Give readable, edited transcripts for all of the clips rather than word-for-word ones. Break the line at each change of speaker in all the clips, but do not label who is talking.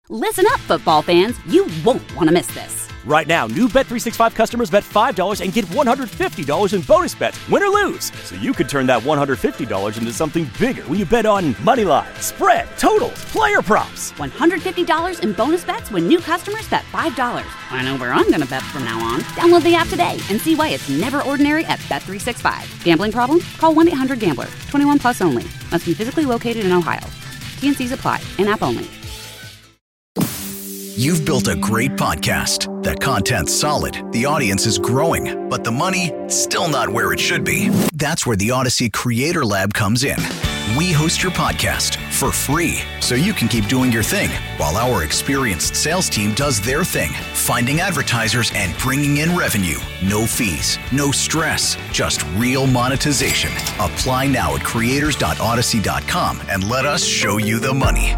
Listen up, football fans. You won't want to miss this.
Right now, new Bet365 customers bet $5 and get $150 in bonus bets, win or lose. So you could turn that $150 into something bigger when you bet on money line, spread, totals, player props.
$150 in bonus bets when new customers bet $5. I know where I'm going to bet from now on. Download the app today and see why it's never ordinary at Bet365. Gambling problem? Call 1-800-GAMBLER. 21 plus only. Must be physically located in Ohio. T&Cs apply. In-app only.
You've built a great podcast. The content's solid, the audience is growing, but the money, still not where it should be. That's where the Odyssey Creator Lab comes in. We host your podcast for free, so you can keep doing your thing, while our experienced sales team does their thing, finding advertisers and bringing in revenue. No fees, no stress, just real monetization. Apply now at creators.odyssey.com and let us show you the money.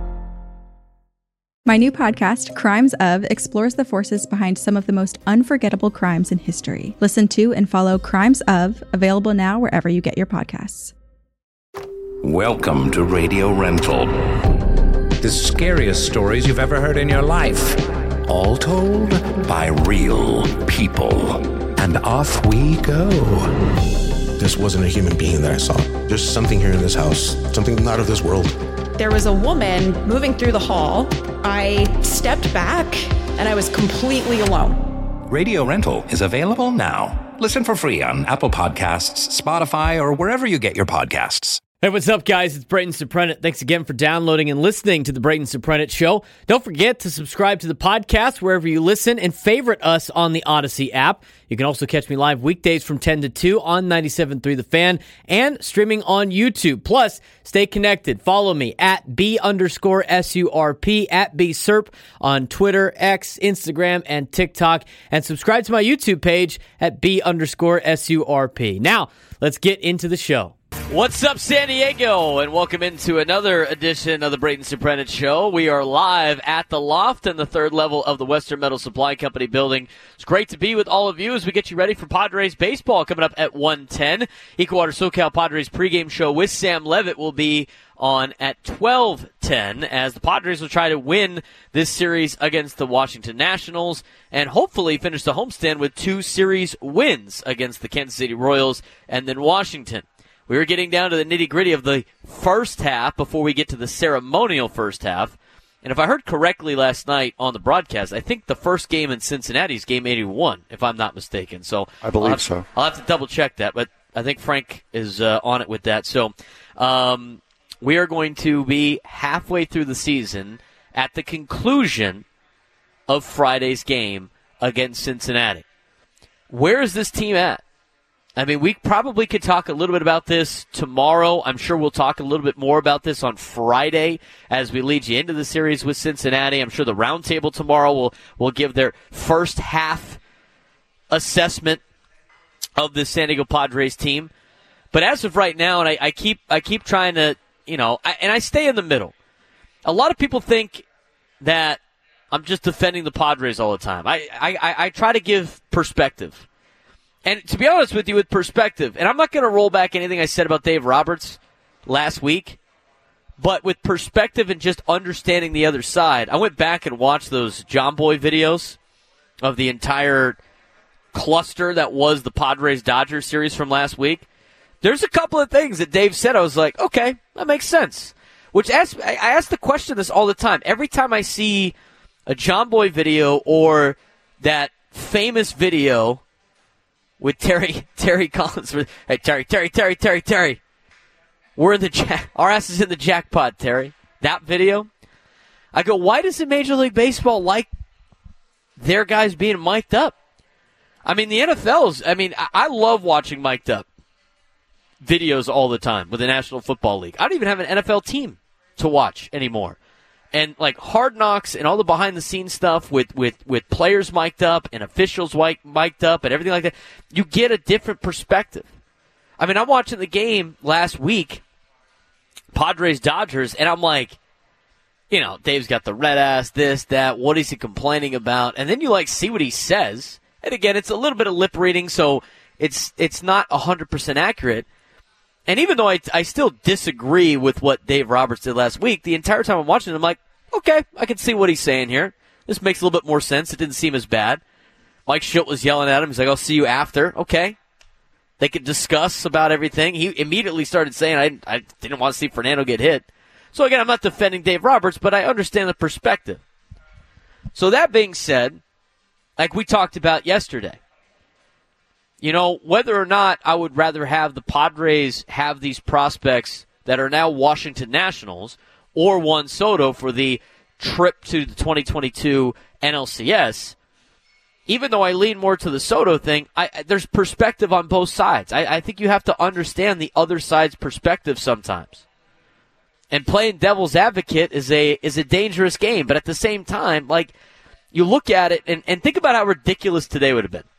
My new podcast, Crimes Of, explores the forces behind some of the most unforgettable crimes in history. Listen to and follow Crimes Of, available now wherever you get your podcasts.
Welcome to Radio Rental. The scariest stories you've ever heard in your life. All told by real people. And off we go.
This wasn't a human being that I saw. There's something here in this house, something not of this world.
There was a woman moving through the hall. I stepped back and I was completely alone.
Radio Rental is available now. Listen for free on Apple Podcasts, Spotify, or wherever you get your podcasts.
Hey, what's up, guys? It's Brayton Suprenant. Thanks again for downloading and listening to the Brayton Suprenant Show. Don't forget to subscribe to the podcast wherever you listen and favorite us on the Odyssey app. You can also catch me live weekdays from 10 to 2 on 97.3 The Fan and streaming on YouTube. Plus, stay connected. Follow me at B_SURP, at BSURP on Twitter, X, Instagram, and TikTok. And subscribe to my YouTube page at B_SURP. Now, let's get into the show. What's up, San Diego, and welcome into another edition of the Brayton Suprenant Show. We are live at the Loft in the third level of the Western Metal Supply Company building. It's great to be with all of you as we get you ready for Padres baseball coming up at 1:10. Ecowater SoCal Padres pregame show with Sam Levitt will be on at 12:10 as the Padres will try to win this series against the Washington Nationals and hopefully finish the homestand with 2 series wins against the Kansas City Royals and then Washington. We were getting down to the nitty-gritty of the first half before we get to the ceremonial first half. And if I heard correctly last night on the broadcast, I think the first game in Cincinnati is game 81, if I'm not mistaken. So
I believe so.
I'll have to double-check that, but I think Frank is on it with that. So we are going to be halfway through the season at the conclusion of Friday's game against Cincinnati. Where is this team at? I mean, we probably could talk a little bit about this tomorrow. I'm sure we'll talk a little bit more about this on Friday as we lead you into the series with Cincinnati. I'm sure the roundtable tomorrow will give their first half assessment of the San Diego Padres team. But as of right now, and I keep trying to, and I stay in the middle. A lot of people think that I'm just defending the Padres all the time. I try to give perspective. And to be honest with you, with perspective, and I'm not going to roll back anything I said about Dave Roberts last week, but with perspective and just understanding the other side, I went back and watched those John Boy videos of the entire cluster that was the Padres-Dodgers series from last week. There's a couple of things that Dave said I was like, okay, that makes sense. I ask the question this all the time. Every time I see a John Boy video or that famous video with Terry Collins. Hey, Terry. We're in our ass is in the jackpot, Terry. That video. I go, why doesn't Major League Baseball like their guys being mic'd up? I mean, the NFL's, I love watching mic'd up videos all the time with the National Football League. I don't even have an NFL team to watch anymore. And like Hard Knocks and all the behind-the-scenes stuff with players mic'd up and officials mic'd up and everything like that, you get a different perspective. I mean, I'm watching the game last week, Padres-Dodgers, and I'm like, Dave's got the red ass, this, that, what is he complaining about? And then you see what he says. And again, it's a little bit of lip reading, so it's not 100% accurate. And even though I still disagree with what Dave Roberts did last week, the entire time I'm watching it, I'm like, Okay, I can see what he's saying here. This makes a little bit more sense. It didn't seem as bad. Mike Schilt was yelling at him. He's like, I'll see you after. Okay. They could discuss about everything. He immediately started saying, I didn't want to see Fernando get hit. So, again, I'm not defending Dave Roberts, but I understand the perspective. So, that being said, like we talked about yesterday, whether or not I would rather have the Padres have these prospects that are now Washington Nationals or Juan Soto for the trip to the 2022 NLCS, even though I lean more to the Soto thing, there's perspective on both sides. I think you have to understand the other side's perspective sometimes. And playing devil's advocate is a dangerous game. But at the same time, like, you look at it and think about how ridiculous today would have been.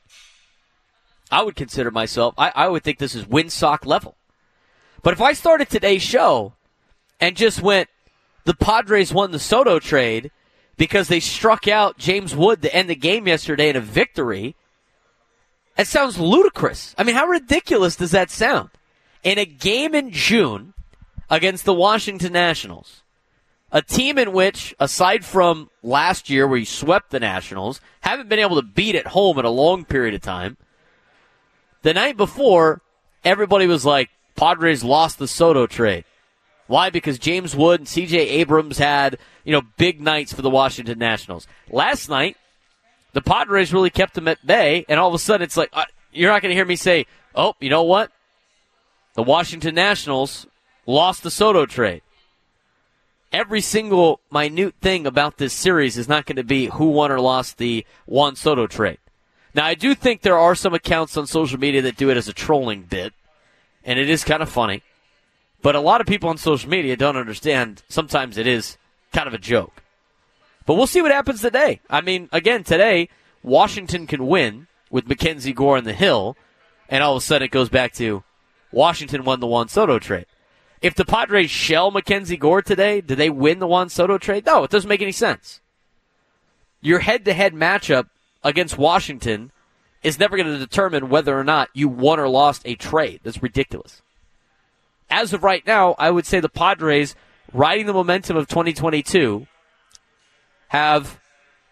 I would consider myself, I would think this is windsock level. But if I started today's show and just went, the Padres won the Soto trade because they struck out James Wood to end the game yesterday in a victory, it sounds ludicrous. I mean, how ridiculous does that sound? In a game in June against the Washington Nationals, a team in which, aside from last year where you swept the Nationals, haven't been able to beat at home in a long period of time, the night before, everybody was like, Padres lost the Soto trade. Why? Because James Wood and C.J. Abrams had, big nights for the Washington Nationals. Last night, the Padres really kept them at bay, and all of a sudden it's like, you're not going to hear me say, oh, you know what? The Washington Nationals lost the Soto trade. Every single minute thing about this series is not going to be who won or lost the Juan Soto trade. Now, I do think there are some accounts on social media that do it as a trolling bit, and it is kind of funny. But a lot of people on social media don't understand. Sometimes it is kind of a joke. But we'll see what happens today. I mean, again, today, Washington can win with Mackenzie Gore on the hill, and all of a sudden it goes back to Washington won the Juan Soto trade. If the Padres shell Mackenzie Gore today, do they win the Juan Soto trade? No, it doesn't make any sense. Your head-to-head matchup against Washington is never going to determine whether or not you won or lost a trade. That's ridiculous. As of right now, I would say the Padres, riding the momentum of 2022, have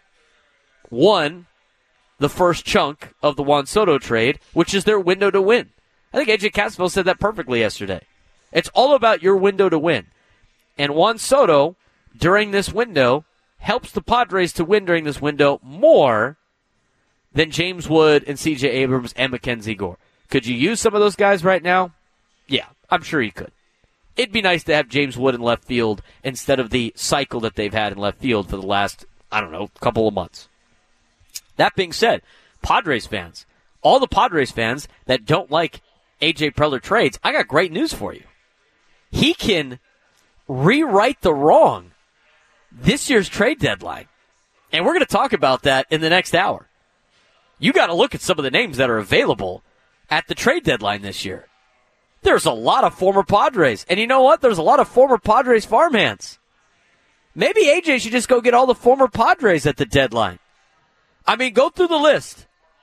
won the first chunk of the Juan Soto trade, which is their window to win. I think AJ Cassavell said that perfectly yesterday. It's all about your window to win. And Juan Soto, during this window, helps the Padres to win during this window more than James Wood and C.J. Abrams and Mackenzie Gore. Could you use some of those guys right now? Yeah, I'm sure you could. It'd be nice to have James Wood in left field instead of the cycle that they've had in left field for the last, couple of months. That being said, Padres fans, all the Padres fans that don't like A.J. Preller trades, I got great news for you. He can rewrite the wrong this year's trade deadline. And we're going to talk about that in the next hour. You got to look at some of the names that are available at the trade deadline this year. There's a lot of former Padres. And you know what? There's a lot of former Padres farmhands. Maybe AJ should just go get all the former Padres at the deadline. I mean, go through the list.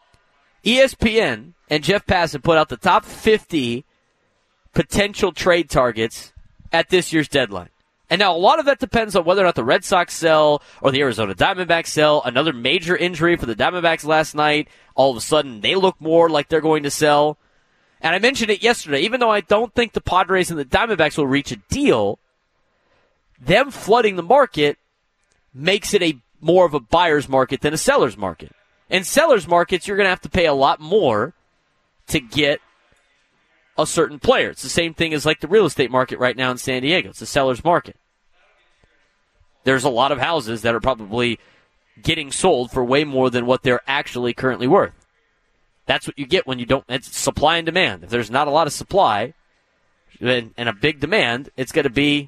ESPN and Jeff Passan put out the top 50 potential trade targets at this year's deadline. And now a lot of that depends on whether or not the Red Sox sell or the Arizona Diamondbacks sell. Another major injury for the Diamondbacks last night. All of a sudden, they look more like they're going to sell. And I mentioned it yesterday. Even though I don't think the Padres and the Diamondbacks will reach a deal, them flooding the market makes it more of a buyer's market than a seller's market. In seller's markets, you're going to have to pay a lot more to get a certain player. It's the same thing as like the real estate market right now in San Diego. It's a seller's market. There's a lot of houses that are probably getting sold for way more than what they're actually currently worth. That's what you get when you don't. It's supply and demand. If there's not a lot of supply and a big demand, it's going to be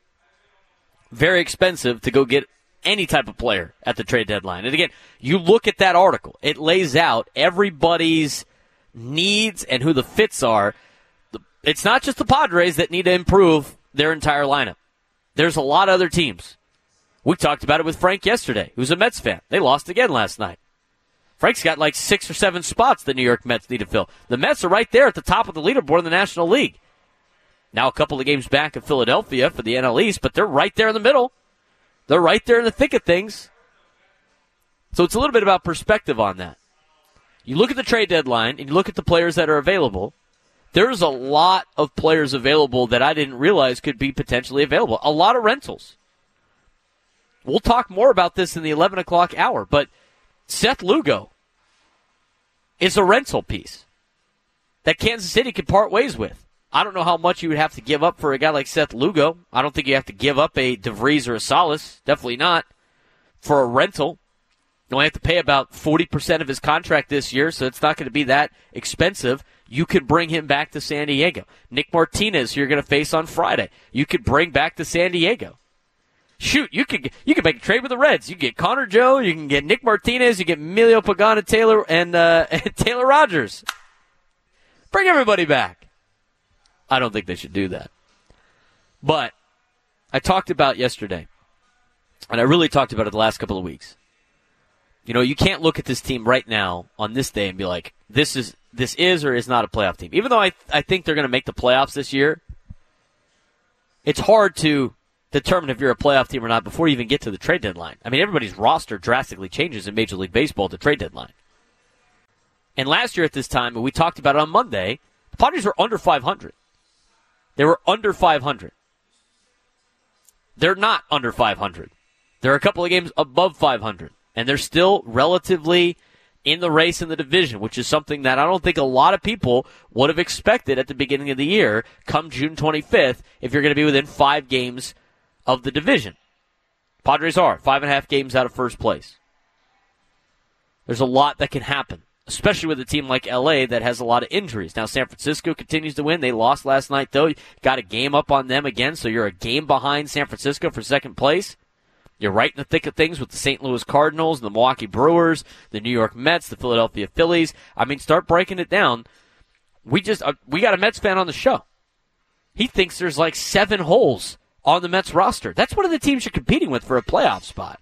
very expensive to go get any type of player at the trade deadline. And again, you look at that article. It lays out everybody's needs and who the fits are. It's not just the Padres that need to improve their entire lineup. There's a lot of other teams. We talked about it with Frank yesterday, who's a Mets fan. They lost again last night. Frank's got like 6 or 7 spots the New York Mets need to fill. The Mets are right there at the top of the leaderboard in the National League. Now a couple of games back in Philadelphia for the NL East, but they're right there in the middle. They're right there in the thick of things. So it's a little bit about perspective on that. You look at the trade deadline and you look at the players that are available. There's a lot of players available that I didn't realize could be potentially available. A lot of rentals. We'll talk more about this in the 11 o'clock hour, but Seth Lugo is a rental piece that Kansas City could part ways with. I don't know how much you would have to give up for a guy like Seth Lugo. I don't think you have to give up a DeVries or a Salas. Definitely not. For a rental, you only have to pay about 40% of his contract this year, so it's not going to be that expensive. You could bring him back to San Diego. Nick Martinez, who you're going to face on Friday, you could bring back to San Diego. Shoot, you could make a trade with the Reds. You can get Connor Joe, you can get Nick Martinez, you get Emilio Pagano Taylor and Taylor Rogers. Bring everybody back. I don't think they should do that. But I talked about yesterday, and I really talked about it the last couple of weeks. You know, you can't look at this team right now on this day and be like, this is or is not a playoff team. Even though I think they're going to make the playoffs this year, it's hard to determine if you're a playoff team or not before you even get to the trade deadline. I mean, everybody's roster drastically changes in Major League Baseball at the trade deadline. And last year at this time, and we talked about it on Monday, the Padres were under 500. They were under 500. They're not under 500. They're a couple of games above 500. And they're still relatively in the race in the division, which is something that I don't think a lot of people would have expected at the beginning of the year come June 25th if you're going to be within 5 games of the division. Padres are 5.5 games out of first place. There's a lot that can happen, especially with a team like LA that has a lot of injuries. Now, San Francisco continues to win. They lost last night, though. You got a game up on them again, so you're a game behind San Francisco for second place. You're right in the thick of things with the St. Louis Cardinals, the Milwaukee Brewers, the New York Mets, the Philadelphia Phillies. I mean, start breaking it down. We got a Mets fan on the show. He thinks there's like 7 holes on the Mets roster. That's one of the teams you're competing with for a playoff spot.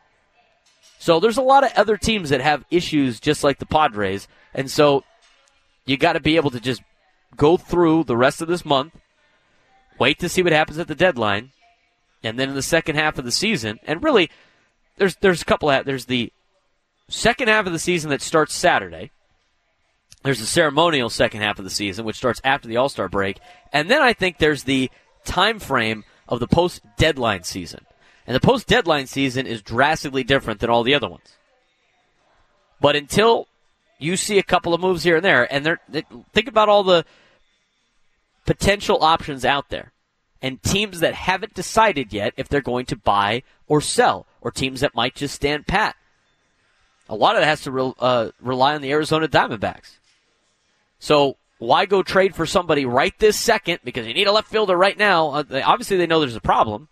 So there's a lot of other teams that have issues just like the Padres. And so you got to be able to just go through the rest of this month, wait to see what happens at the deadline, and then in the second half of the season, and really, there's a couple of, there's the second half of the season that starts Saturday. There's the ceremonial second half of the season, which starts after the All-Star break. And then I think there's the time frame of the post-deadline season. And the post-deadline season is drastically different than all the other ones. But until you see a couple of moves here and there, and think about all the potential options out there, and teams that haven't decided yet if they're going to buy or sell, or teams that might just stand pat. A lot of that has to rely on the Arizona Diamondbacks. So why go trade for somebody right this second, because you need a left fielder right now? Obviously they know there's a problem,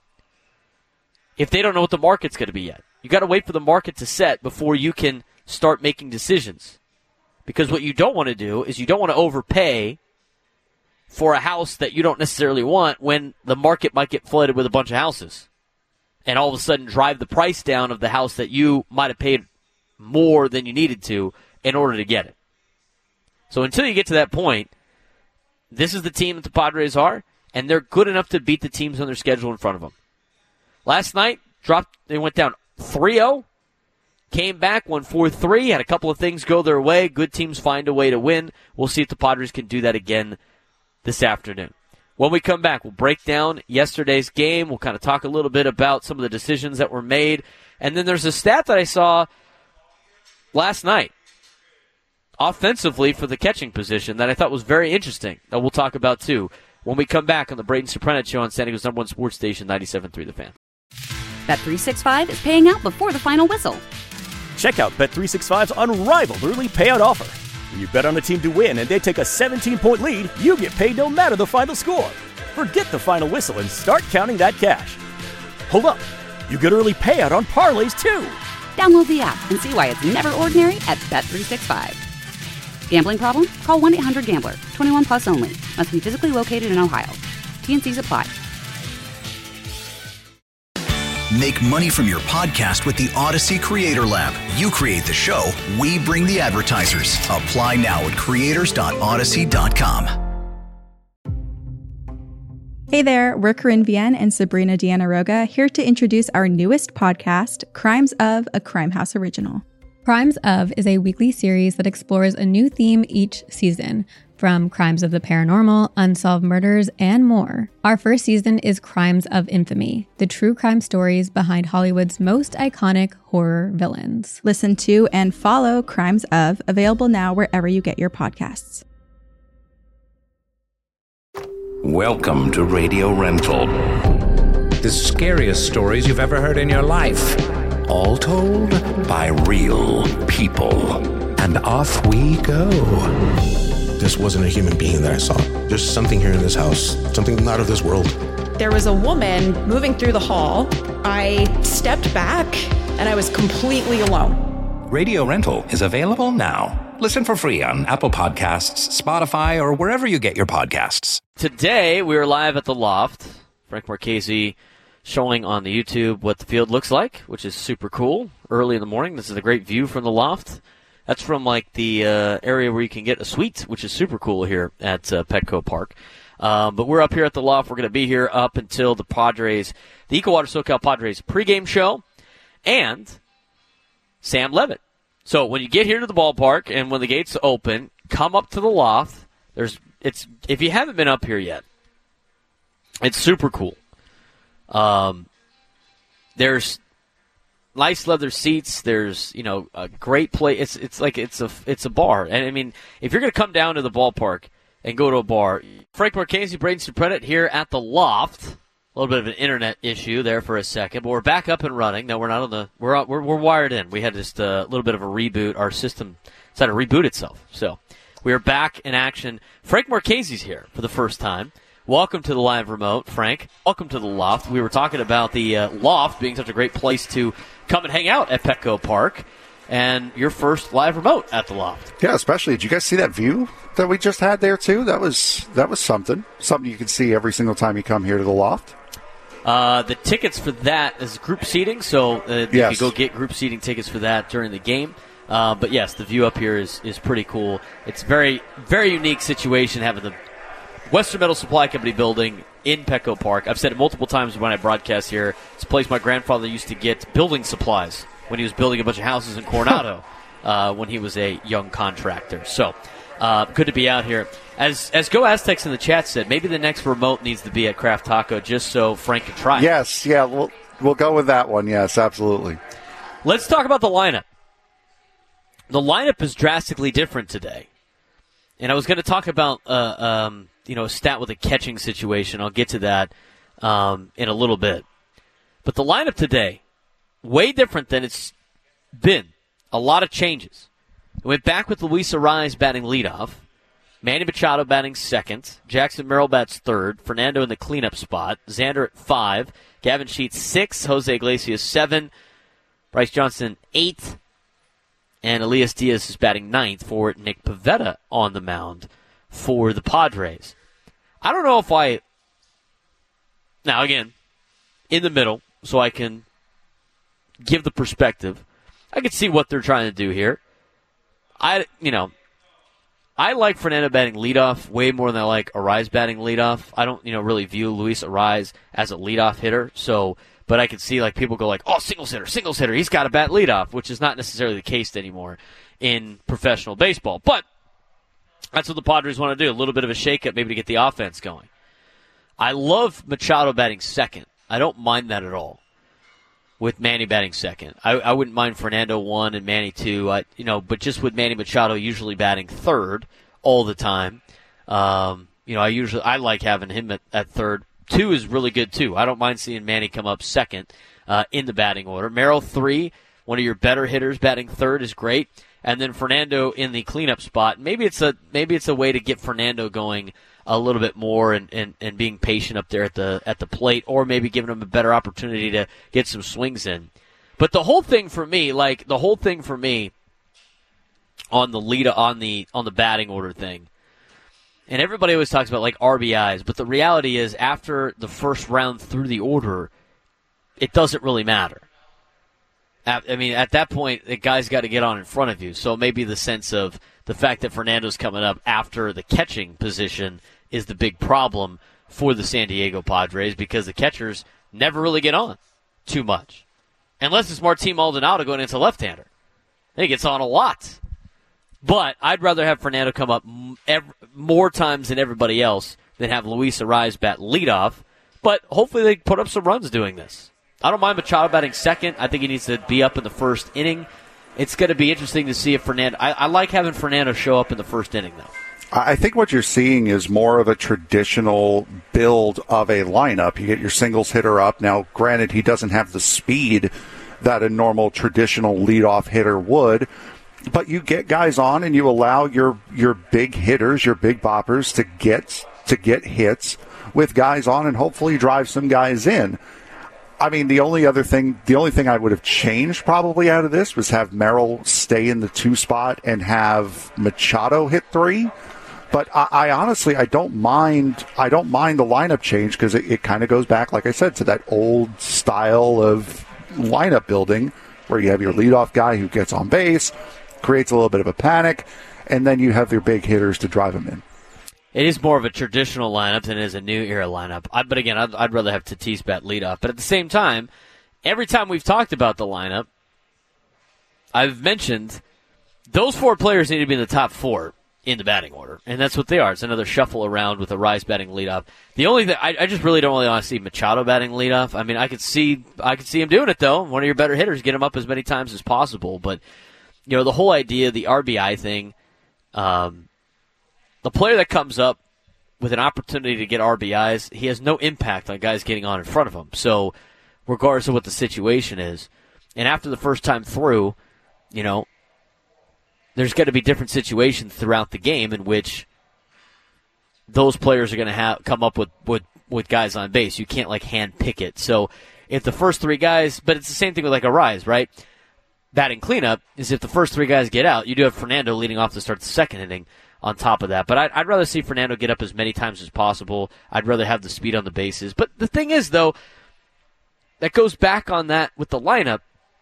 if they don't know what the market's going to be yet. You got to wait for the market to set before you can start making decisions. Because what you don't want to do is you don't want to overpay for a house that you don't necessarily want when the market might get flooded with a bunch of houses and all of a sudden drive the price down of the house that you might have paid more than you needed to in order to get it. So until you get to that point, this is the team that the Padres are, and they're good enough to beat the teams on their schedule in front of them. Last night, they went down 3-0, came back, won 4-3, had a couple of things go their way. Good teams find a way to win. We'll see if the Padres can do that again this afternoon. When we come back, we'll break down yesterday's game. We'll kind of talk a little bit about some of the decisions that were made. And then there's a stat that I saw last night offensively for the catching position that I thought was very interesting that we'll talk about too when we come back on the Braden Soprano Show on San Diego's #1 sports station, 97.3 The Fan.
Bet365 is paying out before the final whistle.
Check out Bet365's unrivaled early payout offer. When you bet on a team to win and they take a 17-point lead, you get paid no matter the final score. Forget the final whistle and start counting that cash. Hold up. You get early payout on parlays too.
Download the app and see why it's never ordinary at Bet365. Gambling problem? Call 1-800-GAMBLER. 21 plus only. Must be physically located in Ohio. T&Cs apply.
Make money from your podcast with the Odyssey Creator Lab. You create the show, we bring the advertisers. Apply now at creators.odyssey.com.
Hey there, we're Corinne Vienne and Sabrina Deanna Roga, here to introduce our newest podcast, Crimes of, a Crime House original.
Crimes of is a weekly series that explores a new theme each season, from crimes of the paranormal, unsolved murders, and more. Our first season is Crimes of Infamy, the true crime stories behind Hollywood's most iconic horror villains.
Listen to and follow Crimes of, available now wherever you get your podcasts.
Welcome to Radio Rental. The scariest stories you've ever heard in your life. All told by real people. And off we go.
This wasn't a human being that I saw. There's something here in this house, something not of this world.
There was a woman moving through the hall. I stepped back and I was completely alone.
Radio Rental is available now. Listen for free on Apple Podcasts, Spotify, or wherever you get your podcasts.
Today, we are live at the Loft. Frank Marchese showing on the YouTube what the field looks like, which is super cool. Early in the morning, this is a great view from the Loft. That's from like the area where you can get a suite, which is super cool here at Petco Park. But we're up here at the Loft. We're going to be here up until the Padres, the Ecowater SoCal Padres pregame show, and Sam Levitt. So when you get here to the ballpark and when the gates open, come up to the Loft. If you haven't been up here yet, it's super cool. There's nice leather seats. There's a great place. It's a bar. And I mean, if you're going to come down to the ballpark and go to a bar, Frank Marchese, Braden Supredit here at the Loft. A little bit of an internet issue there for a second, but we're back up and running. No, we're not on the. We're wired in. We had just a little bit of a reboot. Our system decided to reboot itself, so we are back in action. Frank Marchese's here for the first time. Welcome to the live remote, Frank. Welcome to the Loft. We were talking about the Loft being such a great place to come and hang out at Petco Park, and your first live remote at the Loft.
Yeah, especially. Did you guys see that view that we just had there too? That was something you can see every single time you come here to the Loft.
The tickets for that is group seating, so you can go get group seating tickets for that during the game. But yes, the view up here is pretty cool. It's very, very unique situation having the Western Metal Supply Company building in Petco Park. I've said it multiple times when I broadcast here. It's a place my grandfather used to get building supplies when he was building a bunch of houses in Coronado when he was a young contractor. So good to be out here. As Go Aztecs in the chat said, maybe the next remote needs to be at Craft Taco just so Frank can try it.
Yes, yeah, we'll go with that one. Yes, absolutely.
Let's talk about the lineup. The lineup is drastically different today. And I was going to talk about a stat with a catching situation. I'll get to that in a little bit. But the lineup today, way different than it's been. A lot of changes. We went back with Luis Arraez batting leadoff. Manny Machado batting second. Jackson Merrill bats third. Fernando in the cleanup spot. Xander at 5. Gavin Sheets 6. Jose Iglesias 7. Bryce Johnson 8. And Elias Diaz is batting 9th for Nick Pivetta on the mound for the Padres. I don't know if now again, in the middle, so I can give the perspective. I can see what they're trying to do here. I like Fernando batting leadoff way more than I like Arraez batting leadoff. I don't, really view Luis Arraez as a leadoff hitter. But I can see people go singles hitter. He's got to bat leadoff, which is not necessarily the case anymore in professional baseball. But that's what the Padres want to do, a little bit of a shakeup maybe to get the offense going. I love Machado batting second. I don't mind that at all. With Manny batting second. I wouldn't mind Fernando 1 and Manny 2, but just with Manny Machado usually batting third all the time. I like having him at third. 2 is really good too. I don't mind seeing Manny come up second in the batting order. Merrill 3, one of your better hitters batting third is great. And then Fernando in the cleanup spot. Maybe it's a way to get Fernando going a little bit more and being patient up there at the plate, or maybe giving him a better opportunity to get some swings in. But the whole thing for me on the batting order thing, and everybody always talks about RBIs, but the reality is after the first round through the order, it doesn't really matter. At that point, the guy's got to get on in front of you. So maybe the sense of the fact that Fernando's coming up after the catching position is the big problem for the San Diego Padres because the catchers never really get on too much. Unless it's Martin Maldonado going into left-hander. He gets on a lot. But I'd rather have Fernando come up more times than everybody else than have Luis Arraez bat leadoff. But hopefully they put up some runs doing this. I don't mind Machado batting second. I think he needs to be up in the first inning. It's going to be interesting to see if Fernando... I like having Fernando show up in the first inning, though.
I think what you're seeing is more of a traditional build of a lineup. You get your singles hitter up. Now, granted, he doesn't have the speed that a normal traditional leadoff hitter would, but you get guys on and you allow your big hitters, your big boppers to get hits with guys on and hopefully drive some guys in. I mean, the only thing I would have changed probably out of this was have Merrill stay in the 2 spot and have Machado hit 3. But I honestly, I don't mind the lineup change because it kind of goes back, like I said, to that old style of lineup building where you have your leadoff guy who gets on base, creates a little bit of a panic, and then you have your big hitters to drive them in.
It is more of a traditional lineup than it is a new era lineup. But again, I'd rather have Tatis bat leadoff. But at the same time, every time we've talked about the lineup, I've mentioned those 4 players need to be in the top 4 in the batting order, and that's what they are. It's another shuffle around with Arraez batting leadoff. The only thing I just really don't want to see Machado batting leadoff. I mean, I could see him doing it though. One of your better hitters, get him up as many times as possible. But the whole idea, the RBI thing, the player that comes up with an opportunity to get RBIs, he has no impact on guys getting on in front of him. So, regardless of what the situation is, and after the first time through, there's going to be different situations throughout the game in which those players are going to come up with guys on base. You can't hand pick it. So if the first 3 guys, but it's the same thing with Arraez, right? Batting cleanup is if the first 3 guys get out, you do have Fernando leading off to start the second inning on top of that. But I'd rather see Fernando get up as many times as possible. I'd rather have the speed on the bases. But the thing is, though, that goes back on that with the lineup,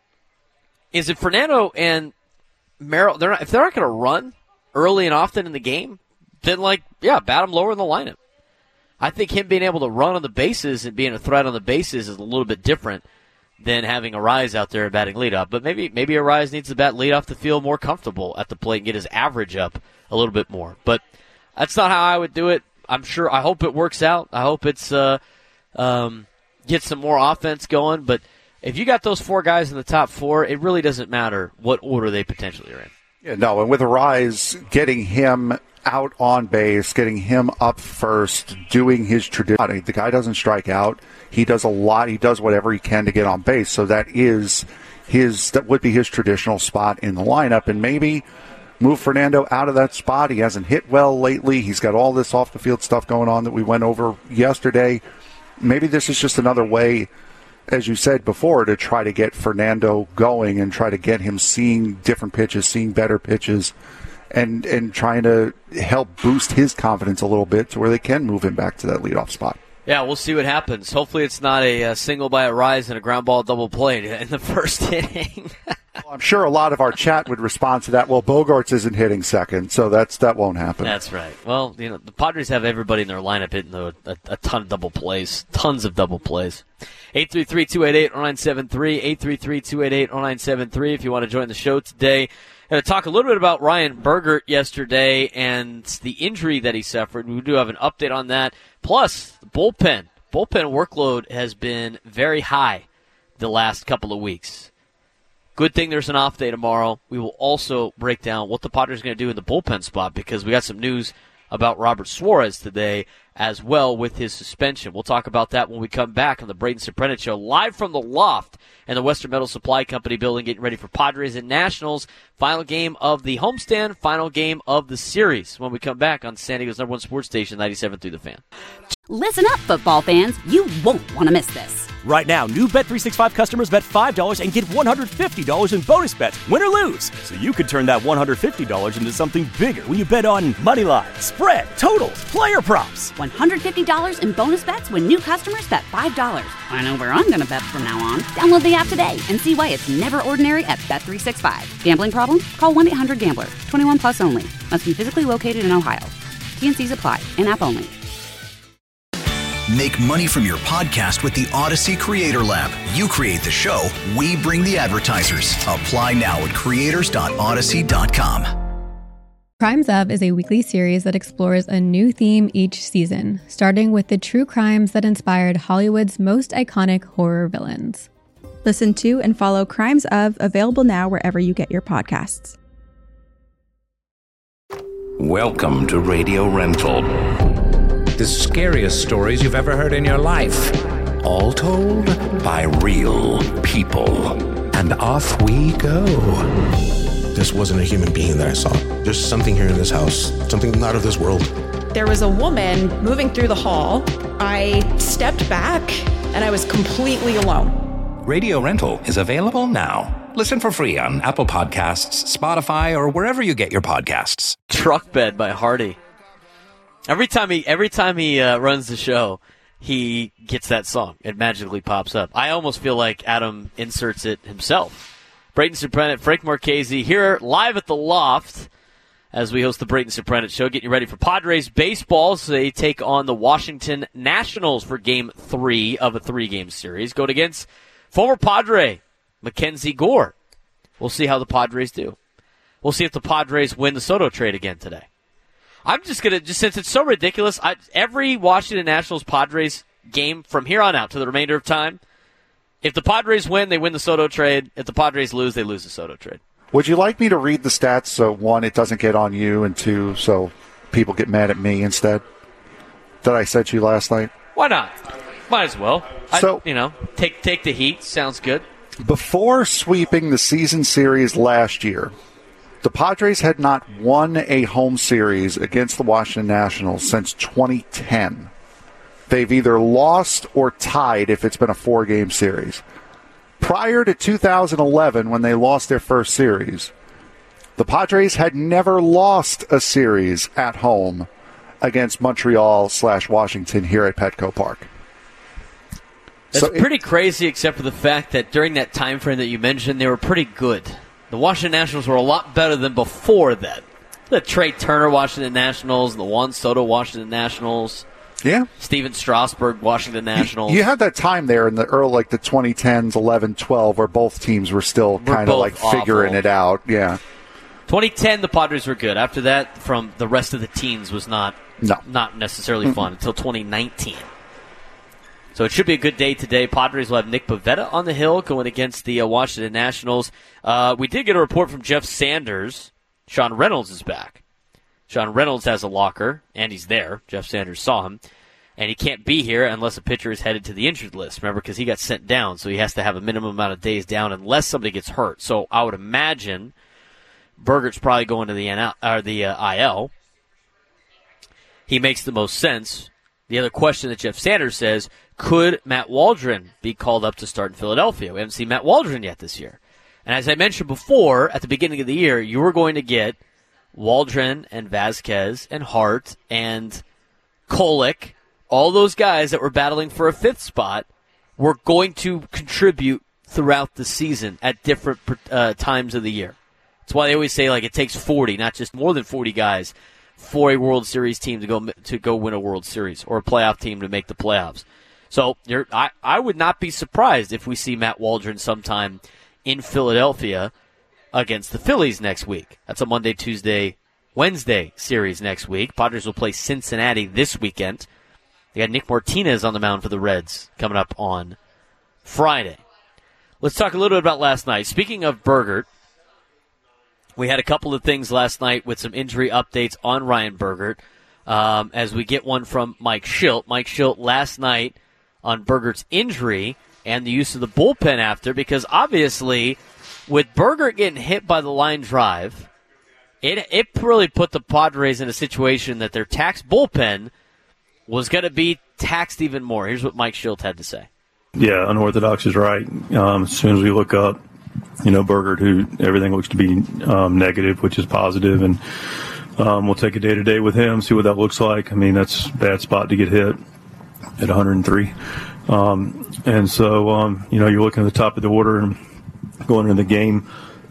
is if Fernando and Merrill, if they're not going to run early and often in the game, then bat them lower in the lineup. I think him being able to run on the bases and being a threat on the bases is a little bit different than having Arraez out there batting leadoff. But maybe Arraez needs to bat leadoff to feel more comfortable at the plate and get his average up a little bit more. But that's not how I would do it. I hope it works out. I hope it's get some more offense going. But if you got those 4 guys in the top 4, it really doesn't matter what order they potentially are in.
Yeah, no, and with Arraez, getting him out on base, getting him up first, doing his tradition. The guy doesn't strike out. He does a lot. He does whatever he can to get on base. So that would be his traditional spot in the lineup. And maybe move Fernando out of that spot. He hasn't hit well lately. He's got all this off-the-field stuff going on that we went over yesterday. Maybe this is just another way, as you said before, to try to get Fernando going and try to get him seeing different pitches, seeing better pitches, and trying to help boost his confidence a little bit to where they can move him back to that leadoff spot.
Yeah, we'll see what happens. Hopefully it's not a single by Arraez and a ground ball double play in the first inning.
Well, I'm sure a lot of our chat would respond to that. Well, Bogaerts isn't hitting second, so that won't happen.
That's right. Well, the Padres have everybody in their lineup hitting a ton of double plays, tons of double plays. 833-288-0973, 833-288-0973 if you want to join the show today. Going to talk a little bit about Ryan Bergert yesterday and the injury that he suffered. We do have an update on that. Plus, the bullpen workload has been very high the last couple of weeks. Good thing there's an off day tomorrow. We will also break down what the Padres are going to do in the bullpen spot because we got some news about Robert Suarez today as well with his suspension. We'll talk about that when we come back on the Braden Soprennett Show, live from the Loft and the Western Metal Supply Company building, getting ready for Padres and Nationals. Final game of the homestand, final game of the series when we come back on San Diego's #1 sports station, 97.3 The Fan.
Listen up, football fans. You won't want to miss this.
Right now, new Bet365 customers bet $5 and get $150 in bonus bets, win or lose. So you could turn that $150 into something bigger when you bet on moneyline, spread, totals, player props.
$150 in bonus bets when new customers bet $5. I know where I'm going to bet from now on. Download the app today and see why it's never ordinary at Bet365. Gambling problem? Call 1-800-GAMBLER. 21 plus only. Must be physically located in Ohio. T&Cs apply. In-app only.
Make money from your podcast with the Odyssey Creator Lab. You create the show, we bring the advertisers. Apply now at creators.odyssey.com.
Crimes Of is a weekly series that explores a new theme each season, starting with the true crimes that inspired Hollywood's most iconic horror villains.
Listen to and follow Crimes Of, available now wherever you get your podcasts.
Welcome to Radio Rental. The scariest stories you've ever heard in your life. All told by real people. And off we go.
This wasn't a human being that I saw. There's something here in this house, something not of this world.
There was a woman moving through the hall. I stepped back and I was completely alone.
Radio Rental is available now. Listen for free on Apple Podcasts, Spotify, or wherever you get your podcasts.
Truck Bed by Hardy. Every time he runs the show, he gets that song. It magically pops up. I almost feel like Adam inserts it himself. Brayton Suprenant, Frank Marchese here live at the Loft as we host the Brayton Suprenant Show. Getting you ready for Padres baseball. So they take on the Washington Nationals for Game 3 of a 3-game series. Going against former Padre Mackenzie Gore. We'll see how the Padres do. We'll see if the Padres win the Soto trade again today. I'm just going to, since it's so ridiculous, every Washington Nationals Padres game from here on out to the remainder of time, if the Padres win, they win the Soto trade. If the Padres lose, they lose the Soto trade.
Would you like me to read the stats so, one, it doesn't get on you, and two, so people get mad at me instead that I sent you last night?
Why not? Might as well.
So,
take the heat. Sounds good.
Before sweeping the season series last year, the Padres had not won a home series against the Washington Nationals since 2010. They've either lost or tied if it's been a 4-game series. Prior to 2011, when they lost their first series, the Padres had never lost a series at home against Montreal/Washington here at Petco Park.
That's pretty crazy, except for the fact that during that time frame that you mentioned, they were pretty good. The Washington Nationals were a lot better than before that. The Trey Turner Washington Nationals, the Juan Soto Washington Nationals.
Yeah.
Steven Strasburg Washington Nationals.
You had that time there in the early, like the 2010s, 11, 12, where both teams were still kind of like figuring it out. Yeah.
2010, the Padres were good. After that, from the rest of the teams was not necessarily fun until 2019. So it should be a good day today. Padres will have Nick Pivetta on the hill going against the Washington Nationals. We did get a report from Jeff Sanders. Sean Reynolds is back. Sean Reynolds has a locker, and he's there. Jeff Sanders saw him. And he can't be here unless a pitcher is headed to the injured list. Remember, because he got sent down, so he has to have a minimum amount of days down unless somebody gets hurt. So I would imagine Bergert's probably going to the IL. He makes the most sense. The other question that Jeff Sanders says, could Matt Waldron be called up to start in Philadelphia? We haven't seen Matt Waldron yet this year. And as I mentioned before, at the beginning of the year, you were going to get Waldron and Vasquez and Hart and Kolek, all those guys that were battling for a 5th spot, were going to contribute throughout the season at different times of the year. That's why they always say it takes 40, not just more than 40 guys, for a World Series team to go win a World Series or a playoff team to make the playoffs. So I would not be surprised if we see Matt Waldron sometime in Philadelphia against the Phillies next week. That's a Monday, Tuesday, Wednesday series next week. Padres will play Cincinnati this weekend. They got Nick Martinez on the mound for the Reds coming up on Friday. Let's talk a little bit about last night. Speaking of Bergert, we had a couple of things last night with some injury updates on Ryan Bergert as we get one from Mike Schilt. Mike Schilt last night on Bergert's injury and the use of the bullpen after, because obviously with Bergert getting hit by the line drive, it really put the Padres in a situation that their taxed bullpen was going to be taxed even more. Here's what Mike Schilt had to say.
Yeah, Unorthodox is right. As soon as we look up, Bergert, who everything looks to be negative, which is positive, and we'll take a day-to-day with him, see what that looks like. I mean, that's a bad spot to get hit at 103. And so, you're looking at the top of the order and going into the game,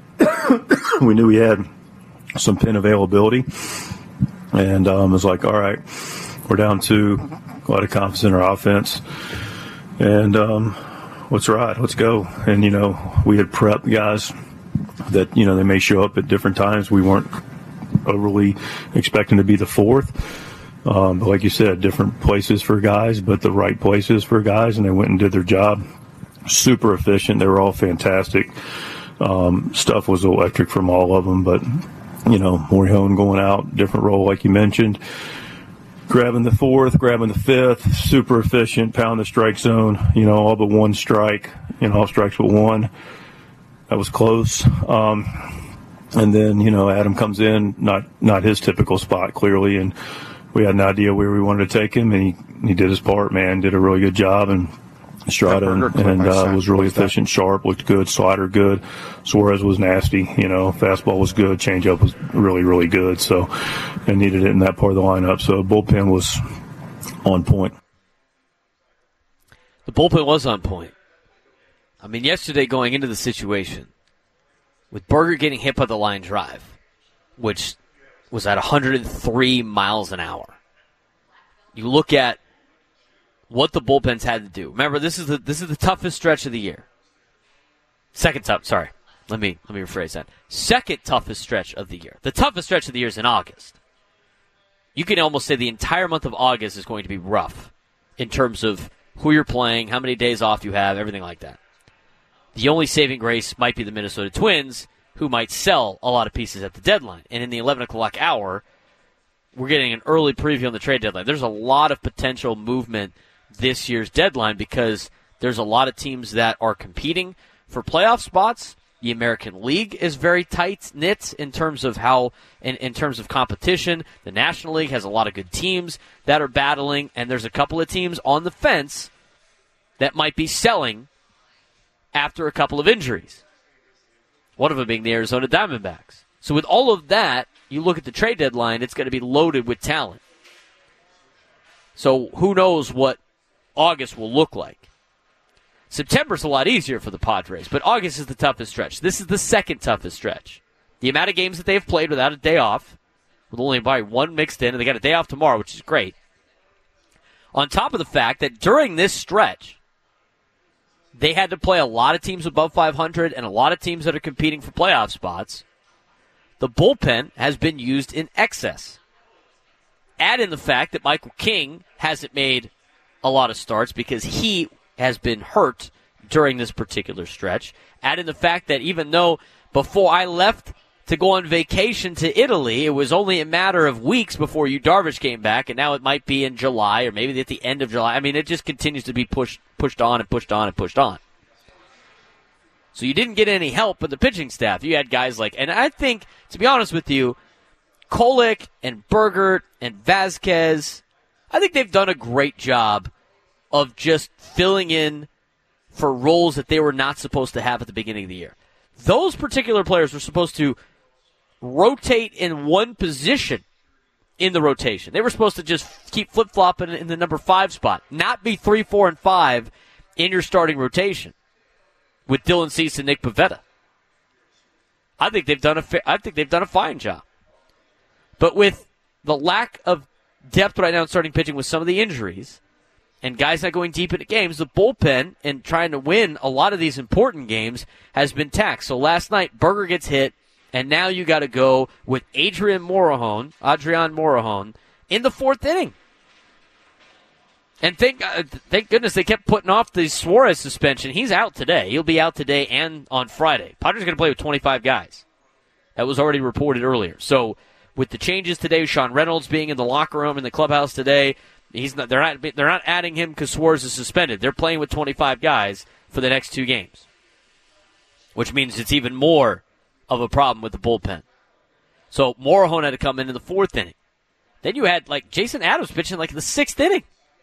we knew we had some pin availability. And it was like, all right, we're down to a lot of confidence in our offense. And let's ride, let's go. And, we had prepped guys that, they may show up at different times. We weren't overly expecting to be the fourth. But like you said, different places for guys, but the right places for guys, and they went and did their job. Super efficient. They were all fantastic. Stuff was electric from all of them, but, Morejon going out, different role like you mentioned. Grabbing the fourth, grabbing the fifth, super efficient, pound the strike zone, all but one strike, all strikes but one. That was close. And then, Adam comes in, not his typical spot, clearly, and we had an idea where we wanted to take him, and he did his part, man, did a really good job, and Estrada and was really efficient, sharp, looked good, slider good. Suarez was nasty, fastball was good, changeup was really, really good, so I needed it in that part of the lineup. So bullpen was on point.
The bullpen was on point. I mean, yesterday going into the situation, with Berger getting hit by the line drive, which was at 103 miles an hour, you look at what the bullpen's had to do. Remember, this is the toughest stretch of the year. Let me rephrase that. Second toughest stretch of the year. The toughest stretch of the year is in August. You can almost say the entire month of August is going to be rough in terms of who you're playing, how many days off you have, everything like that. The only saving grace might be the Minnesota Twins, who might sell a lot of pieces at the deadline. And in the 11 o'clock hour, we're getting an early preview on the trade deadline. There's a lot of potential movement this year's deadline because there's a lot of teams that are competing for playoff spots. The American League is very tight-knit in terms of in terms of competition. The National League has a lot of good teams that are battling, and there's a couple of teams on the fence that might be selling after a couple of injuries. One of them being the Arizona Diamondbacks. So with all of that, you look at the trade deadline, it's going to be loaded with talent. So who knows what August will look like. September's a lot easier for the Padres, but August is the toughest stretch. This is the second toughest stretch. The amount of games that they have played without a day off, with only probably one mixed in, and they got a day off tomorrow, which is great. On top of the fact that during this stretch, they had to play a lot of teams above 500 and a lot of teams that are competing for playoff spots. The bullpen has been used in excess. Add in the fact that Michael King hasn't made a lot of starts because he has been hurt during this particular stretch. Add in the fact that even though before I left to go on vacation to Italy, it was only a matter of weeks before Yu Darvish came back, and now it might be in July or maybe at the end of July. I mean, it just continues to be pushed on and pushed on and pushed on. So you didn't get any help with the pitching staff. You had guys like, and I think, to be honest with you, Kolek and Berger and Vasquez, I think they've done a great job of just filling in for roles that they were not supposed to have at the beginning of the year. Those particular players were supposed to rotate in one position in the rotation. They were supposed to just keep flip-flopping in the number 5 spot, not be 3, 4, and 5 in your starting rotation with Dylan Cease and Nick Pivetta. I think they've done a fine job. But with the lack of depth right now in starting pitching with some of the injuries and guys not going deep into games, the bullpen and trying to win a lot of these important games has been taxed. So last night, Berger gets hit, and now you got to go with Adrian Morejon in the 4th inning. And thank goodness they kept putting off the Suarez suspension. He's out today. He'll be out today and on Friday. Padres are going to play with 25 guys. That was already reported earlier. So with the changes today, Sean Reynolds being in the locker room in the clubhouse today, they're not adding him because Suarez is suspended. They're playing with 25 guys for the next 2 games, which means it's even more of a problem with the bullpen. So Morejon had to come in the 4th inning. Then you had Jason Adams pitching in the 6th inning.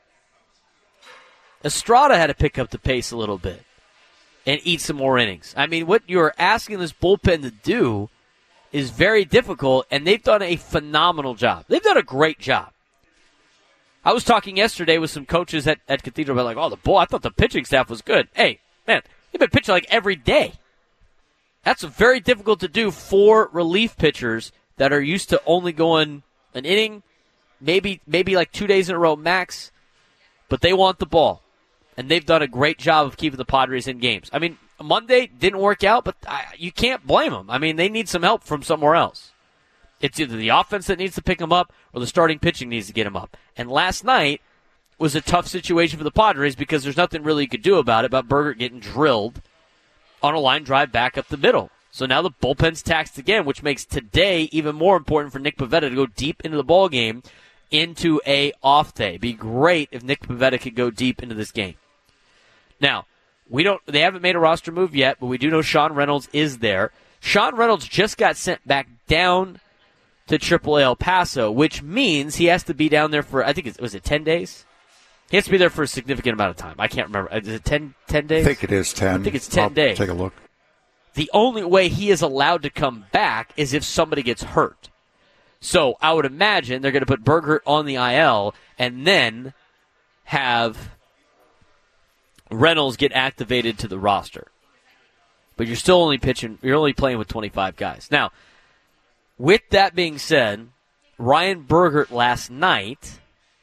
Estrada had to pick up the pace a little bit and eat some more innings. I mean, what you're asking this bullpen to do is very difficult, and they've done a phenomenal job. They've done a great job. I was talking yesterday with some coaches at Cathedral about I thought the pitching staff was good. Hey, man, they've been pitching every day. That's very difficult to do for relief pitchers that are used to only going an inning, maybe 2 days in a row max. but they want the ball. And they've done a great job of keeping the Padres in games. I mean, Monday didn't work out, but you can't blame them. I mean, they need some help from somewhere else. It's either the offense that needs to pick them up or the starting pitching needs to get them up. And last night was a tough situation for the Padres because there's nothing really you could do about it but Burgert getting drilled on a line drive back up the middle. So now the bullpen's taxed again, which makes today even more important for Nick Pivetta to go deep into the ball game into a off day. It'd be great if Nick Pivetta could go deep into this game. Now, they haven't made a roster move yet, but we do know Sean Reynolds is there. Sean Reynolds just got sent back down to AAA El Paso, which means he has to be down there for, I think, was it 10 days? He has to be there for a significant amount of time. I can't remember. Is it 10 days?
I think it is 10.
I think it's 10 days.
Take a look.
The only way he is allowed to come back is if somebody gets hurt. So I would imagine they're going to put Burgert on the IL and then have Reynolds get activated to the roster. But you're still only playing with 25 guys. Now, with that being said, Ryan Burgert last night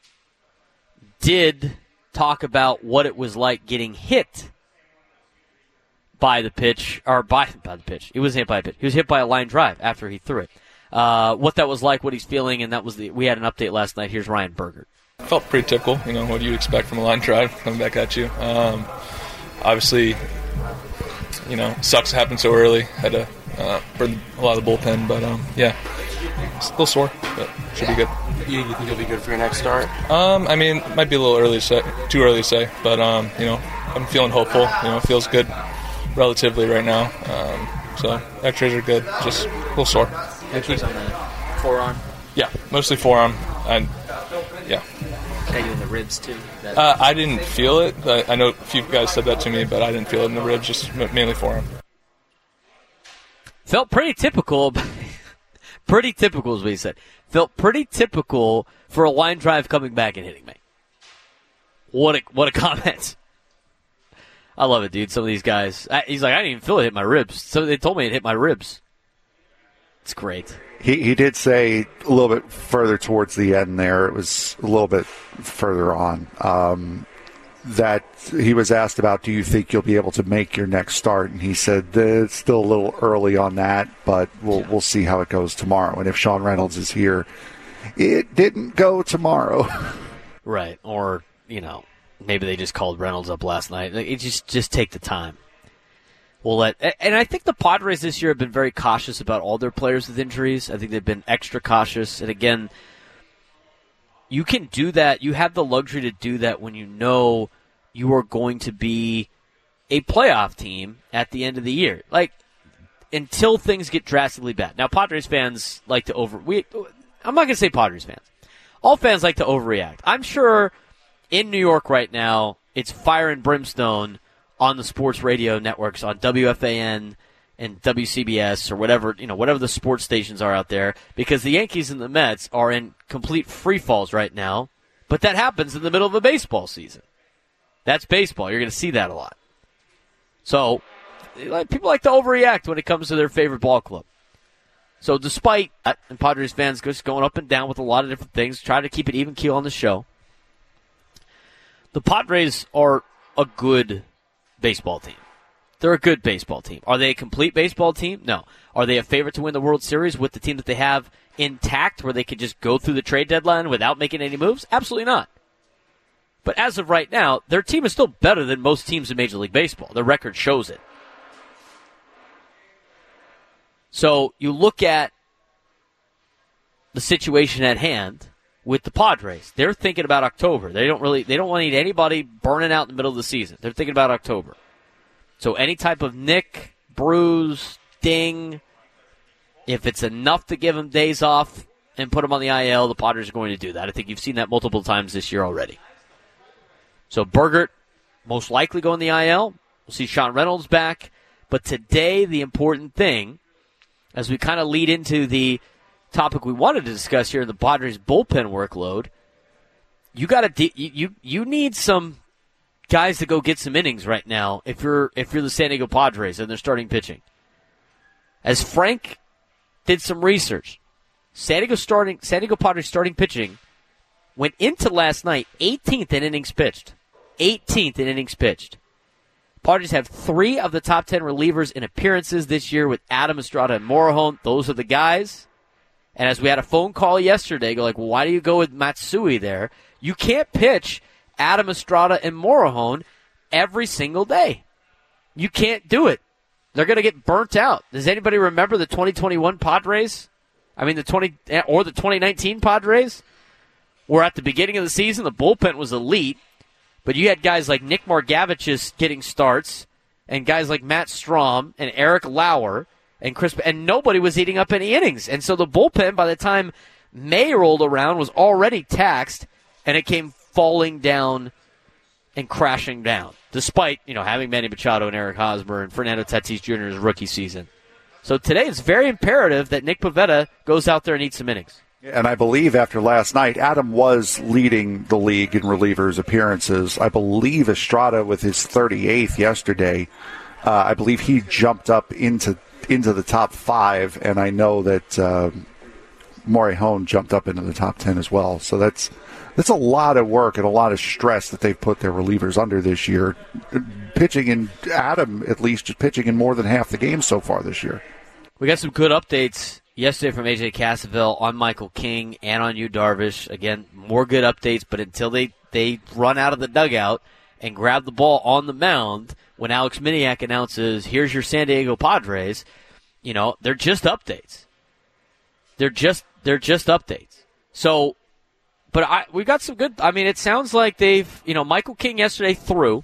did talk about what it was like getting hit by the pitch, or by the pitch. He wasn't hit by a pitch. He was hit by a line drive after he threw it. What that was like, what he's feeling, and we had an update last night. Here's Ryan Burgert.
Felt pretty typical, what do you expect from a line drive coming back at you? Obviously, sucks to happen so early. Had to burn a lot of the bullpen, but yeah, it's a little sore, but should be good.
You think you'll be good for your next start?
It might be a little too early to say, but I'm feeling hopeful. It feels good relatively right now. So X-rays are good, just a little sore.
X-rays on the forearm?
Yeah, mostly forearm. Yeah.
Are you in the ribs too?
I didn't feel it. I know a few guys said that to me, but I didn't feel it in the ribs, just mainly forearm.
Felt pretty typical. Pretty typical is what he said. Felt pretty typical for a line drive coming back and hitting me. What a comment. I love it, dude. Some of these guys. He's like, I didn't even feel it hit my ribs. So they told me it hit my ribs. It's great.
He did say a little bit further towards the end there, it was a little bit further on, that he was asked about, do you think you'll be able to make your next start? And he said it's still a little early on that, but we'll see how it goes tomorrow. And if Sean Reynolds is here, it didn't go tomorrow.
Right. Or, maybe they just called Reynolds up last night. Just take the time. And I think the Padres this year have been very cautious about all their players with injuries. I think they've been extra cautious. And again, you can do that. You have the luxury to do that when you know you are going to be a playoff team at the end of the year. Until things get drastically bad. Now, Padres fans like to I'm not going to say Padres fans. All fans like to overreact. I'm sure in New York right now, it's fire and brimstone on the sports radio networks, on WFAN and WCBS or whatever the sports stations are out there, because the Yankees and the Mets are in complete free falls right now. But that happens in the middle of a baseball season. That's baseball. You're going to see that a lot. So people like to overreact when it comes to their favorite ball club. So despite that, and Padres fans just going up and down with a lot of different things, try to keep it even keel on the show, the Padres are a good baseball team. They're a good baseball team. Are they a complete baseball team? No. Are they a favorite to win the World Series with the team that they have intact, where they could just go through the trade deadline without making any moves? Absolutely not. But as of right now, their team is still better than most teams in Major League Baseball. Their record shows it. So you look at the situation at hand with the Padres. They're thinking about October. They don't want to need anybody burning out in the middle of the season. They're thinking about October. So any type of nick, bruise, ding, if it's enough to give them days off and put them on the IL, the Padres are going to do that. I think you've seen that multiple times this year already. So Burgert most likely going the IL. We'll see Sean Reynolds back. But today, the important thing, as we kind of lead into the topic we wanted to discuss here in the Padres bullpen workload, you need some guys to go get some innings right now if you're the San Diego Padres and they're starting pitching. As Frank did some research, San Diego Padres starting pitching went into last night 18th in innings pitched. 18th in innings pitched. Padres have 3 of the top 10 relievers in appearances this year with Adam Estrada and Morejon. Those are the guys. And as we had a phone call yesterday, go like, well, why do you go with Matsui there? You can't pitch Adam Estrada and Morejon every single day. You can't do it. They're going to get burnt out. Does anybody remember the 2021 Padres? I mean, the 2019 Padres? Where at the beginning of the season, the bullpen was elite, but you had guys like Nick Margevicius getting starts, and guys like Matt Strahm and Eric Lauer and and nobody was eating up any innings. And so the bullpen, by the time May rolled around, was already taxed, and it came falling down and crashing down, despite, having Manny Machado and Eric Hosmer and Fernando Tatis Jr.'s rookie season. So today it's very imperative that Nick Pivetta goes out there and eats some innings.
And I believe after last night, Adam was leading the league in relievers appearances. I believe Estrada with his 38th yesterday. I believe he jumped up into the top 5, and I know that Morejon jumped up into the top 10 as well. So that's a lot of work and a lot of stress that they've put their relievers under this year. Pitching in Adam, at least, just pitching in more than half the games so far this year.
We got some good updates yesterday from AJ Cassavell on Michael King and on Yu Darvish. Again, more good updates, but until they run out of the dugout and grab the ball on the mound, when Alex Miniak announces, here's your San Diego Padres, they're just updates. They're just updates. So, but we got some good, it sounds like they've, Michael King yesterday threw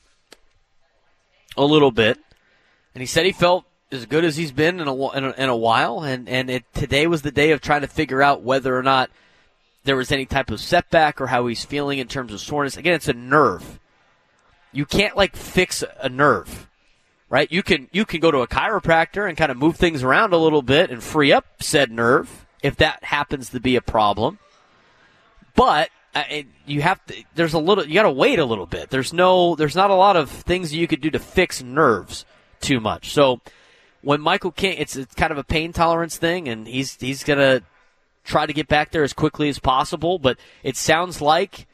a little bit, and he said he felt as good as he's been in a while, and today was the day of trying to figure out whether or not there was any type of setback or how he's feeling in terms of soreness. Again, it's a nerve. You can't fix a nerve, right? You can go to a chiropractor and kind of move things around a little bit and free up said nerve if that happens to be a problem. But you got to wait a little bit. There's not a lot of things you could do to fix nerves too much. So when Michael King, it's kind of a pain tolerance thing, and he's going to try to get back there as quickly as possible. But it sounds like,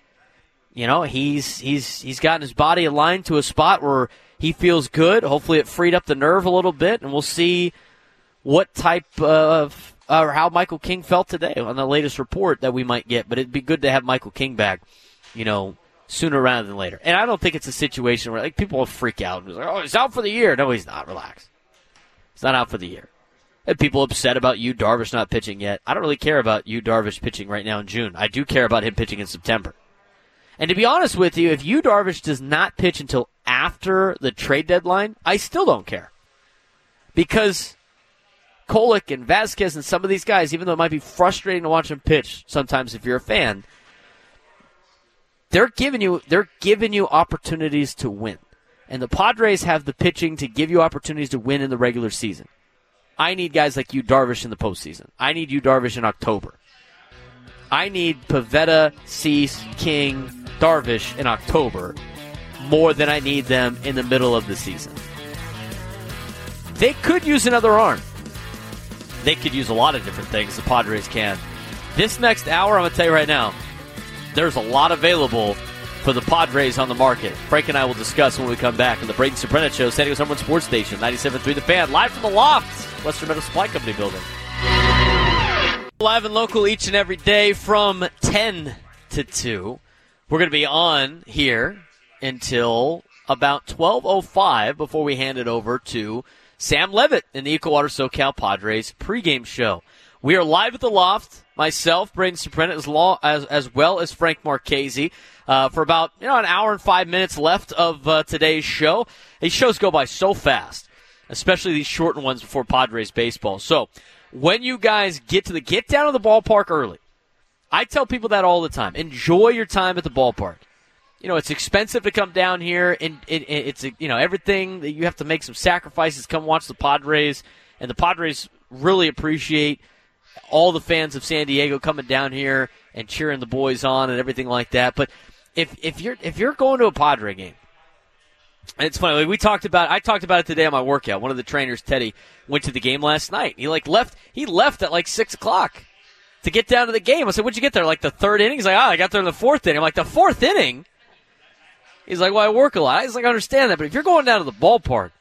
he's gotten his body aligned to a spot where he feels good. Hopefully it freed up the nerve a little bit, and we'll see what type of or how Michael King felt today on the latest report that we might get. But it'd be good to have Michael King back, sooner rather than later. And I don't think it's a situation where people will freak out and be like, oh, he's out for the year. No, he's not. Relax. He's not out for the year. And people upset about Yu Darvish not pitching yet. I don't really care about Yu Darvish pitching right now in June. I do care about him pitching in September. And to be honest with you, if Yu Darvish does not pitch until after the trade deadline, I still don't care. Because Kolek and Vasquez and some of these guys, even though it might be frustrating to watch them pitch sometimes if you're a fan, they're giving you opportunities to win. And the Padres have the pitching to give you opportunities to win in the regular season. I need guys like Yu Darvish in the postseason. I need Yu Darvish in October. I need Pivetta, Cease, King, Darvish in October more than I need them in the middle of the season. They could use another arm. They could use a lot of different things, the Padres can. This next hour, I'm going to tell you right now, there's a lot available for the Padres on the market. Frank and I will discuss when we come back on the Braden Soprano Show, San Diego's #1 sports station, 97.3 The Fan, live from the Loft, Western Metal Supply Company building. Live and local each and every day from 10 to 2. We're going to be on here until about 12:05 before we hand it over to Sam Levitt in the Eco Water SoCal Padres pregame show. We are live at the Loft. Myself, Braden Soprano, as well as Frank Marchese, for about an hour and 5 minutes left of today's show. These shows go by so fast, especially these shortened ones before Padres baseball. So when you guys get down to the ballpark early, I tell people that all the time. Enjoy your time at the ballpark. It's expensive to come down here, and it's everything that you have to make some sacrifices. Come watch the Padres, and the Padres really appreciate all the fans of San Diego coming down here and cheering the boys on and everything like that. But if you're going to a Padre game, and it's funny, I talked about it today on my workout. One of the trainers, Teddy, went to the game last night. He left at 6:00. to get down to the game. I said, what'd you get there? Like the third inning? He's like, I got there in the fourth inning. I'm like, the fourth inning? He's like, well, I work a lot. He's like, I understand that, but if you're going down to the ballpark,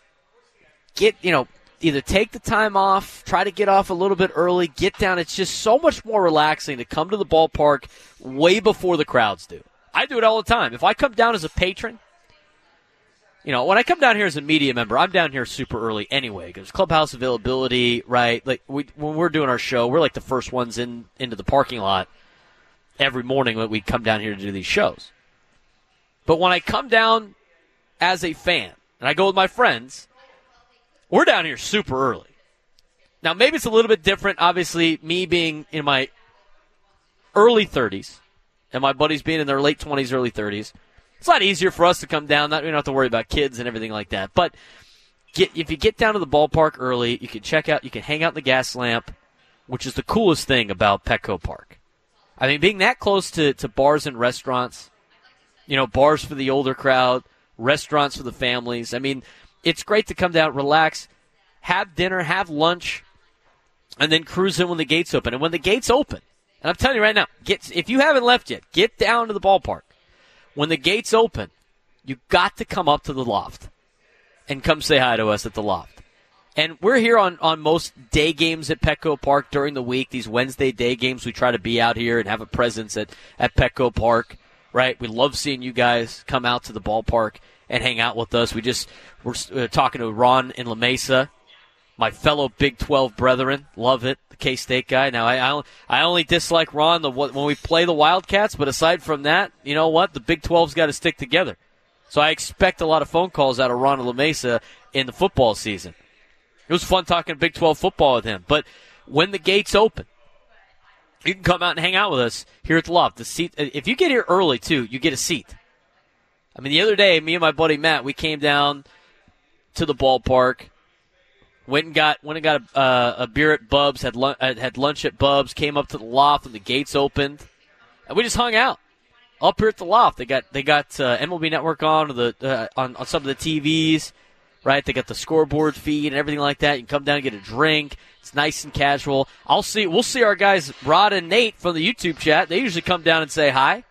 either take the time off, try to get off a little bit early, get down. It's just so much more relaxing to come to the ballpark way before the crowds do. I do it all the time. If I come down as a patron, when I come down here as a media member, I'm down here super early anyway because clubhouse availability, right? Like when we're doing our show, we're like the first ones into the parking lot every morning when we come down here to do these shows. But when I come down as a fan and I go with my friends, we're down here super early. Now, maybe it's a little bit different, obviously, me being in my early 30s and my buddies being in their late 20s, early 30s. It's a lot easier for us to come down. We don't have to worry about kids and everything like that. But if you get down to the ballpark early, you can you can hang out in the gas lamp, which is the coolest thing about Petco Park. I mean, being that close to bars and restaurants, bars for the older crowd, restaurants for the families. I mean, it's great to come down, relax, have dinner, have lunch, and then cruise in when the gates open. And when the gates open, and I'm telling you right now, if you haven't left yet, get down to the ballpark. When the gates open, you got to come up to the loft and come say hi to us at the loft. And we're here on most day games at Petco Park during the week. These Wednesday day games, we try to be out here and have a presence at Petco Park, right? We love seeing you guys come out to the ballpark and hang out with us. We're talking to Ron in La Mesa, my fellow Big 12 brethren. Love it, the K-State guy. Now, I only dislike Ron when we play the Wildcats, but aside from that, you know what? The Big 12's got to stick together. So I expect a lot of phone calls out of Ron in La Mesa in the football season. It was fun talking Big 12 football with him. But when the gates open, you can come out and hang out with us here at the loft. The seat, if you get here early, too, you get a seat. I mean, the other day, me and my buddy Matt, we came down to the ballpark, went and got a beer at Bub's, had lunch at Bub's, came up to the loft when the gates opened, and we just hung out up here at the loft. They got MLB Network on on some of the TVs, right? They got the scoreboard feed and everything like that. You can come down and get a drink. It's nice and casual. We'll see our guys Rod and Nate from the YouTube chat. They usually come down and say hi.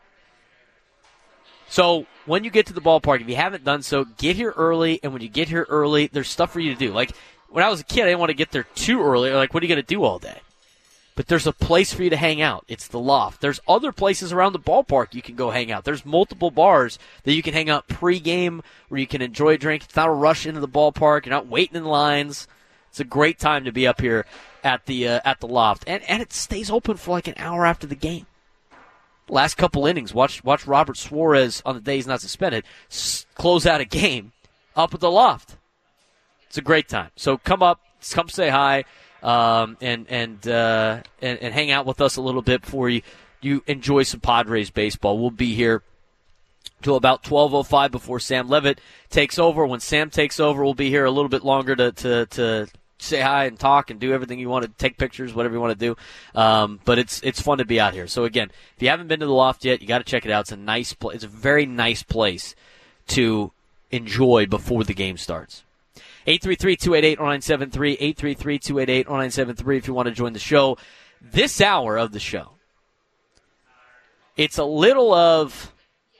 So when you get to the ballpark, if you haven't done so, get here early. And when you get here early, there's stuff for you to do. Like when I was a kid, I didn't want to get there too early. Like, what are you going to do all day? But there's a place for you to hang out. It's the loft. There's other places around the ballpark you can go hang out. There's multiple bars that you can hang out pregame where you can enjoy a drink. It's not a rush into the ballpark. You're not waiting in lines. It's a great time to be up here at the loft. And it stays open for like an hour after the game. Last couple innings, watch Robert Suarez on the day he's not suspended close out a game up at the loft. It's a great time. So come up, come say hi, and hang out with us a little bit before you enjoy some Padres baseball. We'll be here till about 12:05 before Sam Levitt takes over. When Sam takes over, we'll be here a little bit longer to say hi and talk and do everything you want to, take pictures, whatever you want to do. But it's fun to be out here. So again, if you haven't been to the loft yet, you got to check it out. It's a nice place. It's a very nice place to enjoy before the game starts. 833-288-0973, 833-288-0973 if you want to join the show. This hour of the show, it's a little of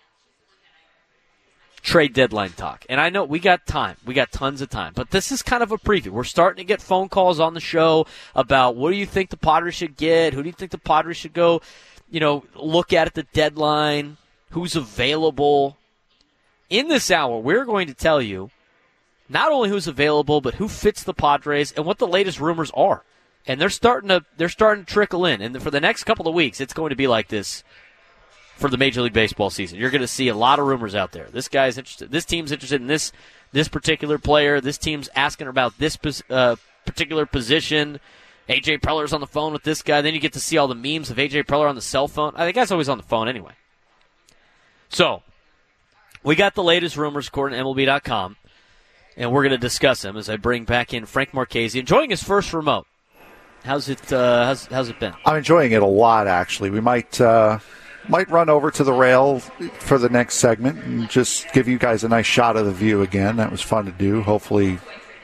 trade deadline talk. And I know we got time. We got tons of time. But this is kind of a preview. We're starting to get phone calls on the show about what do you think the Padres should get? Who do you think the Padres should go, look at the deadline? Who's available? In this hour, we're going to tell you not only who's available, but who fits the Padres and what the latest rumors are. And they're starting to trickle in. And for the next couple of weeks, it's going to be like this for the Major League Baseball season. You're going to see a lot of rumors out there. This guy's interested. This team's interested in this particular player. This team's asking about this particular position. A.J. Preller's on the phone with this guy. Then you get to see all the memes of A.J. Preller on the cell phone. I think that's always on the phone anyway. So, we got the latest rumors according to MLB.com, and we're going to discuss them as I bring back in Frank Marchese, enjoying his first remote. How's it been?
I'm enjoying it a lot, actually. We might run over to the rail for the next segment and just give you guys a nice shot of the view again. That was fun to do. Hopefully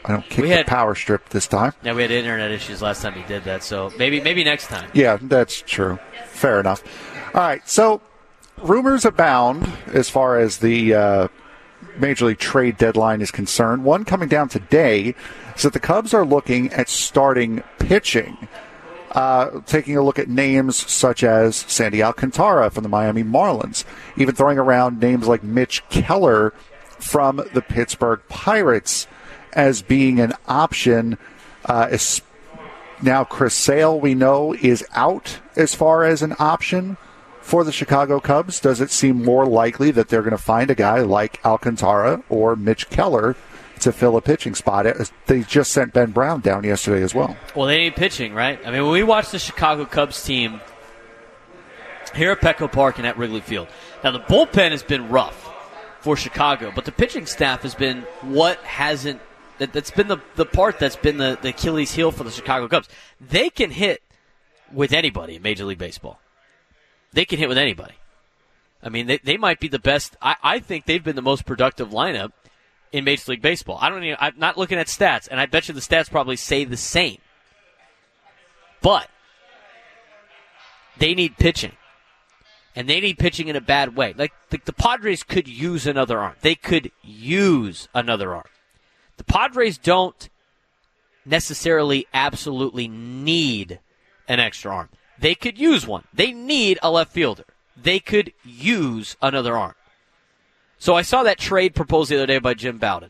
I don't kick the power strip this time.
Yeah, we had internet issues last time he did that, so maybe next time.
Yeah, that's true. Fair enough. All right, so rumors abound as far as the Major League trade deadline is concerned. One coming down today is that the Cubs are looking at starting pitching. Taking a look at names such as Sandy Alcantara from the Miami Marlins, even throwing around names like Mitch Keller from the Pittsburgh Pirates as being an option. Now Chris Sale, we know, is out as far as an option for the Chicago Cubs. Does it seem more likely that they're going to find a guy like Alcantara or Mitch Keller to fill a pitching spot? They just sent Ben Brown down yesterday as well.
Well, they need pitching, right? I mean, when we watch the Chicago Cubs team here at Petco Park and at Wrigley Field, now the bullpen has been rough for Chicago, but the pitching staff has been that's been the part that's been the Achilles heel for the Chicago Cubs. They can hit with anybody in Major League Baseball. They can hit with anybody. I mean, they might be the best. I think they've been the most productive lineup in Major League Baseball. I'm not looking at stats, and I bet you the stats probably say the same. But they need pitching. And they need pitching in a bad way. Like the Padres could use another arm. They could use another arm. The Padres don't necessarily absolutely need an extra arm. They could use one. They need a left fielder. They could use another arm. So I saw that trade proposed the other day by Jim Bowden.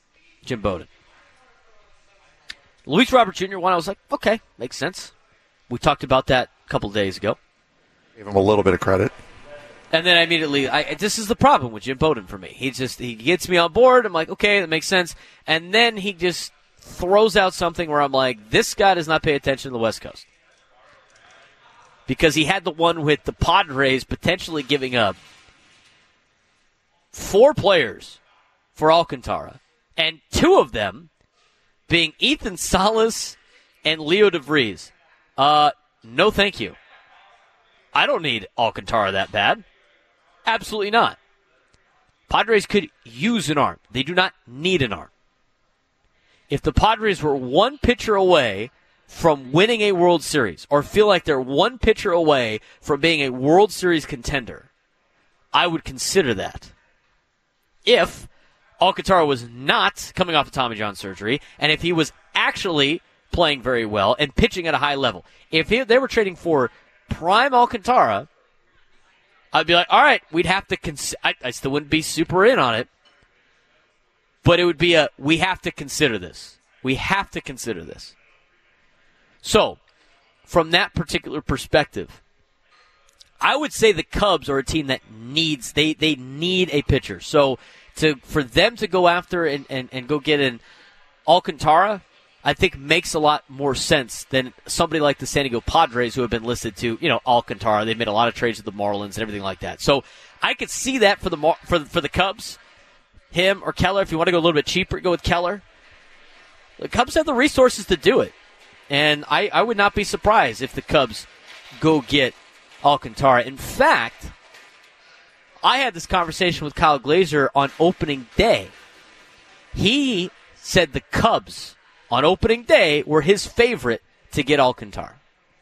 Luis Robert Jr. one, I was like, okay, makes sense. We talked about that a couple days ago.
Gave him a little bit of credit.
And then I immediately, this is the problem with Jim Bowden for me. He gets me on board. I'm like, okay, that makes sense. And then he just throws out something where I'm like, this guy does not pay attention to the West Coast. Because he had the one with the Padres potentially giving up 4 players for Alcantara, and 2 of them being Ethan Salas and Leo DeVries. No thank you. I don't need Alcantara that bad. Absolutely not. Padres could use an arm. They do not need an arm. If the Padres were one pitcher away from winning a World Series, or feel like they're one pitcher away from being a World Series contender, I would consider that. If Alcantara was not coming off of Tommy John surgery, and if he was actually playing very well and pitching at a high level, if they were trading for prime Alcantara, I'd be like, all right, we'd have to I still wouldn't be super in on it, but it would be we have to consider this. We have to consider this. So, from that particular perspective, I would say the Cubs are a team that needs, they need a pitcher. So, for them to go after and go get an Alcantara, I think makes a lot more sense than somebody like the San Diego Padres, who have been listed to, Alcantara. They've made a lot of trades with the Marlins and everything like that. So I could see that for the Cubs, him or Keller. If you want to go a little bit cheaper, go with Keller. The Cubs have the resources to do it, and I would not be surprised if the Cubs go get Alcantara. In fact, I had this conversation with Kyle Glazer on opening day. He said the Cubs on opening day were his favorite to get Alcantara.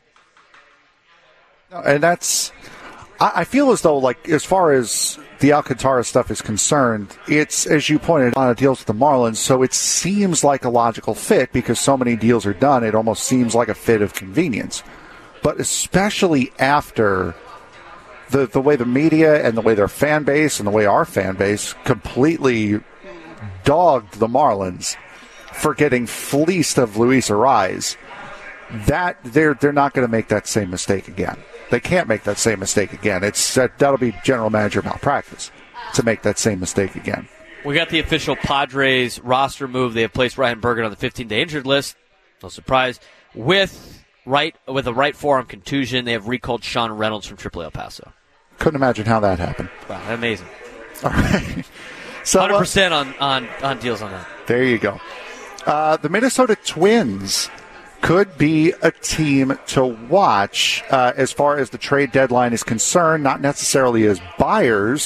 And I feel as though, like, as far as the Alcantara stuff is concerned, it's, as you pointed out, deals with the Marlins, so it seems like a logical fit because so many deals are done, it almost seems like a fit of convenience. But especially after the way the media and the way their fan base and the way our fan base completely dogged the Marlins for getting fleeced of Luis Arraez, that they're not going to make that same mistake again. They can't make that same mistake again. That'll be general manager malpractice to make that same mistake again.
We got the official Padres roster move. They have placed Ryan Bergen on the 15-day injured list. No surprise. With a right forearm contusion, they have recalled Sean Reynolds from AAA El Paso.
Couldn't imagine how that happened.
Wow, amazing.
All right. So
100% on deals on that.
There you go. The Minnesota Twins could be a team to watch as far as the trade deadline is concerned, not necessarily as buyers,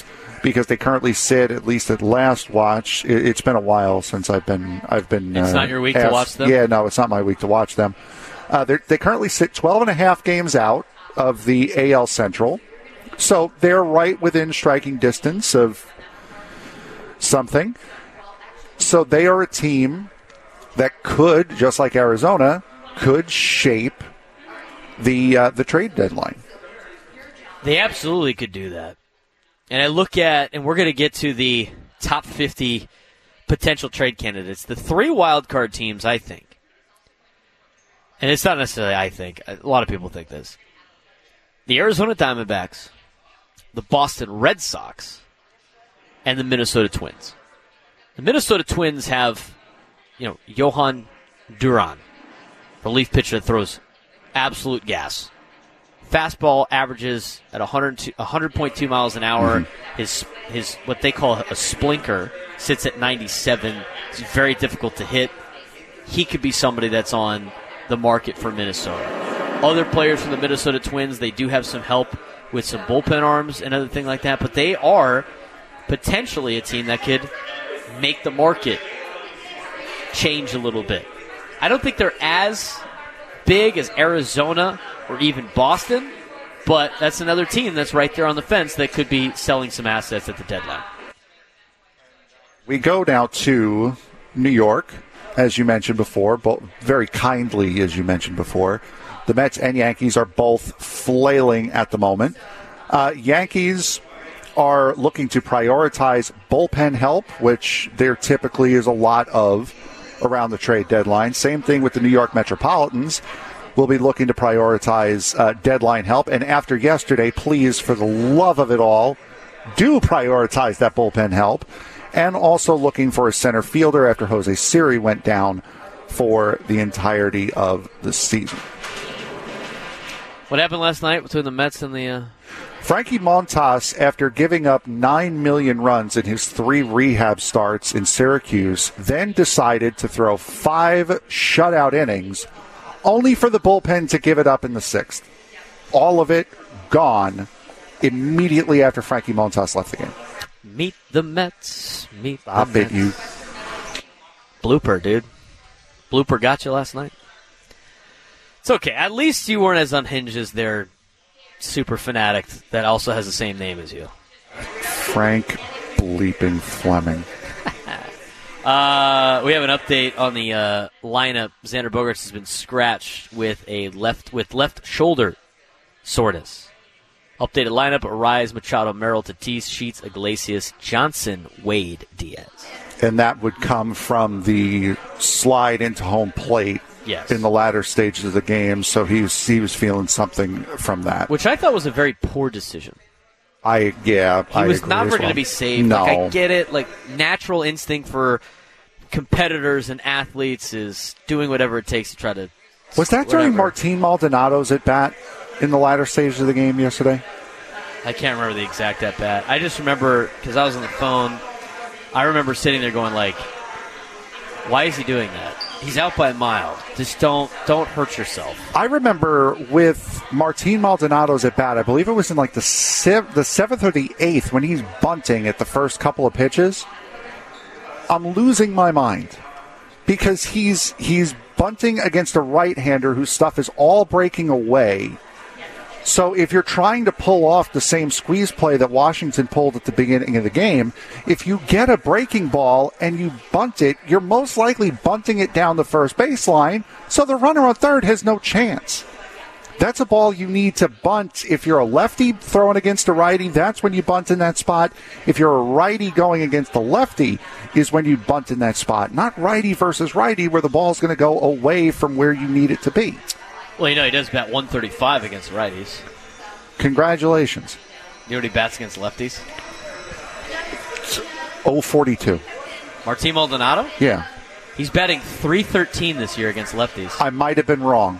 because they currently sit, at least at last watch. It's been a while since I've been.
It's not your week to watch them?
Yeah, no, it's not my week to watch them. They currently sit 12.5 games out of the AL Central. So they're right within striking distance of something. So they are a team that could, just like Arizona, could shape the trade deadline.
They absolutely could do that. And I look at, and we're going to get to the top 50 potential trade candidates. The 3 wild card teams, I think, and it's not necessarily I think, a lot of people think this, the Arizona Diamondbacks, the Boston Red Sox, and the Minnesota Twins. The Minnesota Twins have, Johan Duran, relief pitcher that throws absolute gas. Fastball averages at 100.2 miles an hour. Mm-hmm. His what they call a splinker sits at 97. It's very difficult to hit. He could be somebody that's on the market for Minnesota. Other players from the Minnesota Twins, they do have some help with some bullpen arms and other thing like that, but they are potentially a team that could make the market change a little bit. I don't think they're as big as Arizona or even Boston, but that's another team that's right there on the fence that could be selling some assets at the deadline.
We go now to New York, as you mentioned before, but very kindly, as you mentioned before. The Mets and Yankees are both flailing at the moment. Yankees are looking to prioritize bullpen help, which there typically is a lot of around the trade deadline. Same thing with the New York Metropolitans. We'll be looking to prioritize deadline help. And after yesterday, please, for the love of it all, do prioritize that bullpen help. And also looking for a center fielder after Jose Siri went down for the entirety of the season.
What happened last night between the Mets and the...
Frankie Montas, after giving up 9 million runs in his 3 rehab starts in Syracuse, then decided to throw 5 shutout innings, only for the bullpen to give it up in the 6th. All of it gone immediately after Frankie Montas left the game.
Meet the Mets. Meet
Stop
the
it,
Mets.
you.
Blooper, dude. Blooper got you last night. It's okay. At least you weren't as unhinged as their super fanatic that also has the same name as you.
Frank bleeping Fleming.
We have an update on the lineup. Xander Bogaerts has been scratched with left shoulder soreness. Updated lineup: Arraez, Machado, Merrill, Tatis, Sheets, Iglesias, Johnson, Wade, Diaz.
And that would come from the slide into home plate.
Yes.
In the latter stages of the game, so he was feeling something from that.
Which I thought was a very poor decision.
He
was not going to be saved.
No.
I get it. Natural instinct for competitors and athletes is doing whatever it takes to try to...
Was that during Martin Maldonado's at bat in the latter stages of the game yesterday?
I can't remember the exact at bat. I just remember, because I was on the phone, I remember sitting there going why is he doing that? He's out by a mile. Just don't hurt yourself.
I remember with Martin Maldonado's at bat, I believe it was in the 7th or the 8th when he's bunting at the first couple of pitches. I'm losing my mind because he's bunting against a right-hander whose stuff is all breaking away. So if you're trying to pull off the same squeeze play that Washington pulled at the beginning of the game, if you get a breaking ball and you bunt it, you're most likely bunting it down the first baseline, so the runner on third has no chance. That's a ball you need to bunt. If you're a lefty throwing against a righty, that's when you bunt in that spot. If you're a righty going against a lefty is when you bunt in that spot. Not righty versus righty where the ball's going to go away from where you need it to be.
Well, he does bat 135 against righties.
Congratulations.
You know what he bats against lefties?
042.
Martin Maldonado?
Yeah.
He's batting 313 this year against lefties.
I might have been wrong.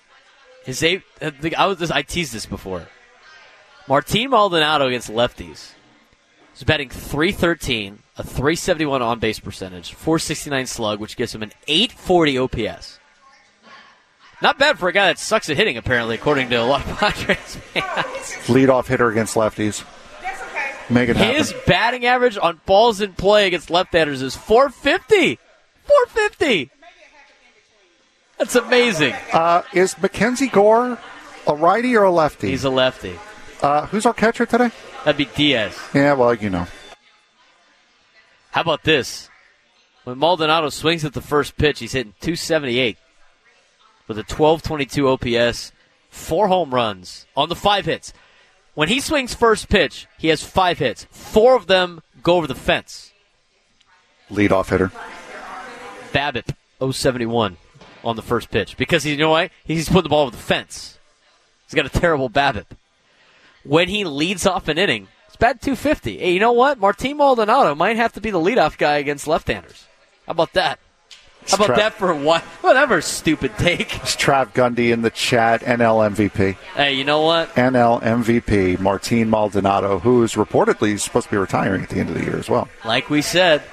I teased this before. Martin Maldonado against lefties. He's batting 313, a 371 on-base percentage, 469 slug, which gives him an 840 OPS. Not bad for a guy that sucks at hitting, apparently, according to a lot of Padres fans.
Leadoff hitter against lefties. Make it happen.
His batting average on balls in play against left-handers is 450. 450. That's amazing.
Is Mackenzie Gore a righty or a lefty?
He's a lefty.
Who's our catcher today?
That'd be Diaz.
Yeah, well, you know.
How about this? When Maldonado swings at the first pitch, he's hitting 278 with a 1222 OPS, 4 home runs on the 5 hits. When he swings first pitch, he has 5 hits. 4 of them go over the fence.
Leadoff hitter.
BABIP, 071 on the first pitch. Because, you know what? He's putting the ball over the fence. He's got a terrible BABIP. When he leads off an inning, it's batting 250. Hey, you know what? Martin Maldonado might have to be the leadoff guy against left-handers. How about that? How about that for what? Whatever, stupid take.
It's Trav Gundy in the chat, NL MVP.
Hey, you know what?
NL MVP, Martin Maldonado, who is reportedly supposed to be retiring at the end of the year as well.
Like we said,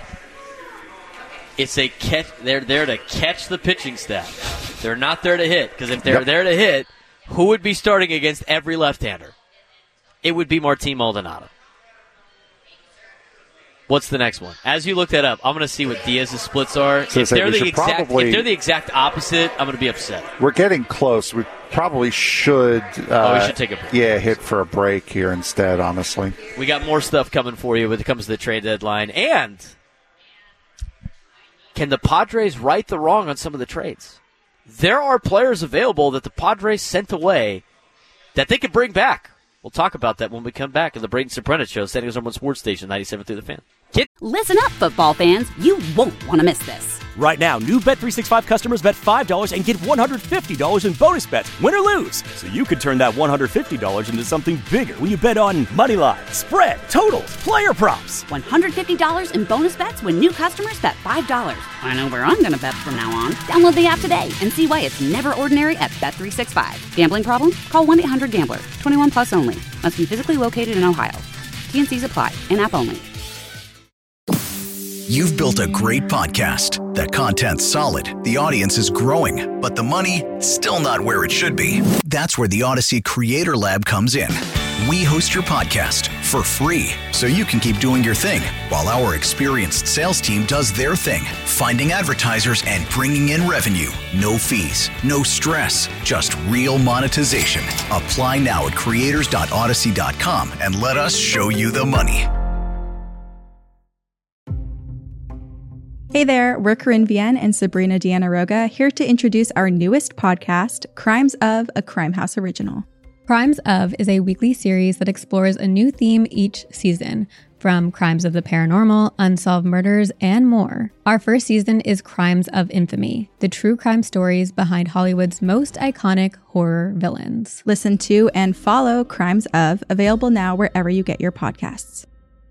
it's a catch. They're there to catch the pitching staff. They're not there to hit, because if they're there to hit, who would be starting against every left-hander? It would be Martin Maldonado. What's the next one? As you look that up, I'm going to see what Diaz's splits are. If they're the exact opposite, I'm going to be upset.
We're getting close. We probably should.
We should take a break.
Yeah, hit for a break here instead. Honestly,
we got more stuff coming for you when it comes to the trade deadline. And can the Padres right the wrong on some of the trades? There are players available that the Padres sent away that they could bring back. We'll talk about that when we come back in the Braden Soprano Show, San Diego's #1 sports station, 97 through the Fan.
Listen up, football fans. You won't want to miss this.
Right now, new Bet365 customers bet $5 and get $150 in bonus bets, win or lose. So you could turn that $150 into something bigger when you bet on money line, spread, totals, player props.
$150 in bonus bets when new customers bet $5. I know where I'm going to bet from now on. Download the app today and see why it's never ordinary at Bet365. Gambling problem? Call 1-800-GAMBLER. 21 plus only. Must be physically located in Ohio. T&Cs apply. In-app only.
You've built a great podcast. That content's solid. The audience is growing, but the money, still not where it should be. That's where the Odyssey Creator Lab comes in. We host your podcast for free, so you can keep doing your thing, while our experienced sales team does their thing, finding advertisers and bringing in revenue. No fees, no stress, just real monetization. Apply now at creators.odyssey.com and let us show you the money.
Hey there, we're Corinne Vienne and Sabrina Deanna Roga, here to introduce our newest podcast, Crimes of, a Crime House original.
Crimes of is a weekly series that explores a new theme each season, from crimes of the paranormal, unsolved murders, and more. Our first season is Crimes of Infamy, the true crime stories behind Hollywood's most iconic horror villains.
Listen to and follow Crimes of, available now wherever you get your podcasts.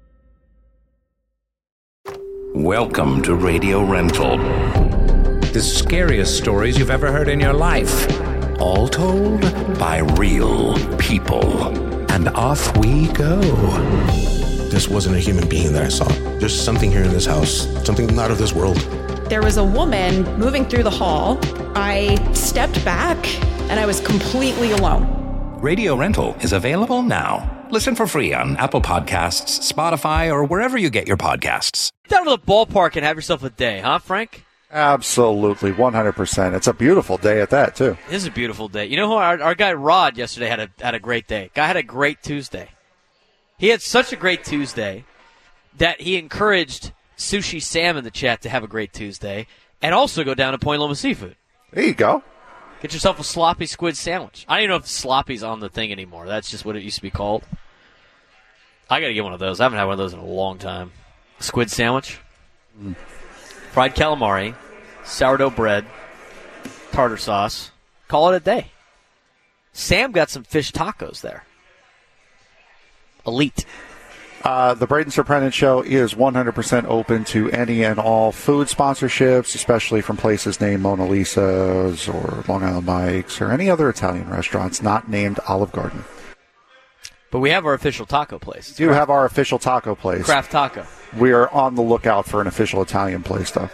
Welcome to Radio Rental. The scariest stories you've ever heard in your life. All told by real people. And off we go.
This wasn't a human being that I saw. There's something here in this house, something not of this world.
There was a woman moving through the hall. I stepped back, and I was completely alone.
Radio Rental is available now. Listen for free on Apple Podcasts, Spotify, or wherever you get your podcasts.
Down to the ballpark and have yourself a day, huh, Frank?
Absolutely, 100%. It's a beautiful day at that, too.
It is a beautiful day. You know who? Our guy Rod yesterday had a great day. Guy had a great Tuesday. He had such a great Tuesday that he encouraged Sushi Sam in the chat to have a great Tuesday and also go down to Point Loma Seafood.
There you go.
Get yourself a sloppy squid sandwich. I don't even know if sloppy's on the thing anymore. That's just what it used to be called. I got to get one of those. I haven't had one of those in a long time. Squid sandwich, fried calamari, sourdough bread, tartar sauce. Call it a day. Sam got some fish tacos there. Elite.
The Braden Soprano Show is 100% open to any and all food sponsorships, especially from places named Mona Lisa's or Long Island Mike's or any other Italian restaurants not named Olive Garden.
But we have our official taco place.
We do have our official taco place.
Craft Taco.
We are on the lookout for an official Italian place, though.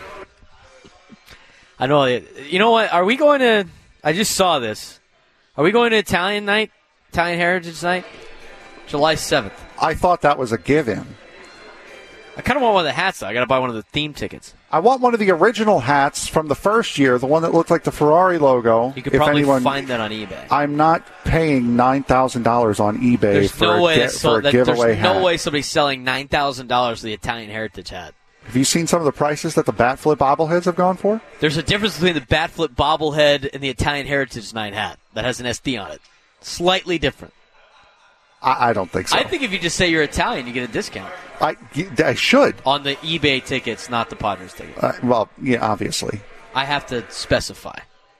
I know. You know what? Are we going to... I just saw this. Are we going to Italian night? Italian Heritage Night? July 7th.
I thought that was a give-in.
I kind of want one of the hats, though. I got to buy one of the theme tickets.
I want one of the original hats from the first year, the one that looked like the Ferrari logo.
You could probably find that on eBay.
I'm not paying $9,000 on eBay for a giveaway hat.
There's no way somebody's selling $9,000 for the Italian Heritage hat.
Have you seen some of the prices that the bat flip bobbleheads have gone for?
There's a difference between the bat flip bobblehead and the Italian Heritage 9 hat that has an SD on it. Slightly different.
I don't think so.
I think if you just say you're Italian, you get a discount.
I should.
On the eBay tickets, not the Padres tickets.
Well, yeah, obviously.
I have to specify,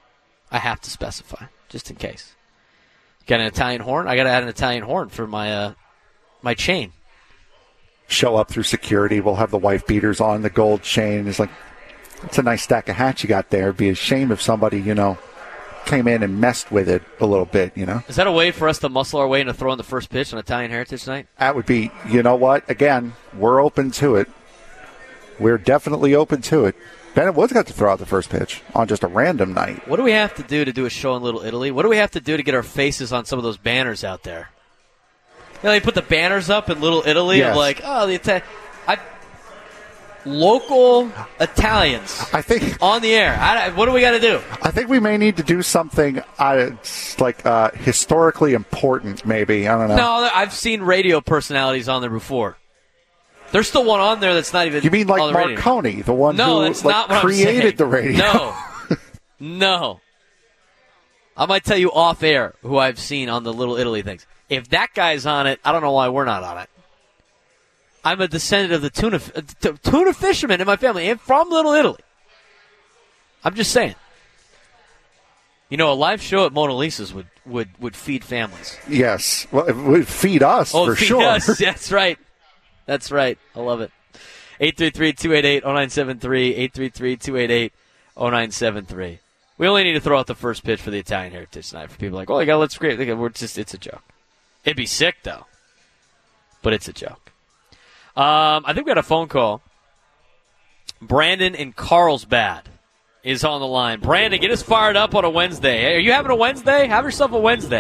just in case. Got an Italian horn? I got to add an Italian horn for my my chain.
Show up through security. We'll have the wife beaters on, the gold chain. It's like, it's a nice stack of hats you got there. It'd be a shame if somebody, came in and messed with it a little bit,
Is that a way for us to muscle our way into throwing the first pitch on Italian Heritage Night?
That would be, you know what? Again, we're open to it. We're definitely open to it. Bennett Woods got to throw out the first pitch on just a random night.
What do we have to do a show in Little Italy? What do we have to do to get our faces on some of those banners out there? They put the banners up in Little Italy of the Italian. Local Italians,
I think,
on the air. What do we got to do?
I think we may need to do something historically important, maybe. I don't know.
No, I've seen radio personalities on there before. There's still one on there that's not even.
You mean like Marconi, the one who created the radio?
No. I might tell you off air who I've seen on the Little Italy things. If that guy's on it, I don't know why we're not on it. I'm a descendant of the tuna fishermen in my family and from Little Italy. I'm just saying. A live show at Mona Lisa's would feed families.
Yes. Well, it would feed us for sure.
Us. That's right. That's right. I love it. 833-288-0973. 833-288-0973. We only need to throw out the first pitch for the Italian Heritage tonight for people like, oh, you got to let's great. It's a joke. It'd be sick, though. But it's a joke. I think we got a phone call. Brandon in Carlsbad is on the line. Brandon, get us fired up on a Wednesday. Hey, are you having a Wednesday? Have yourself a Wednesday.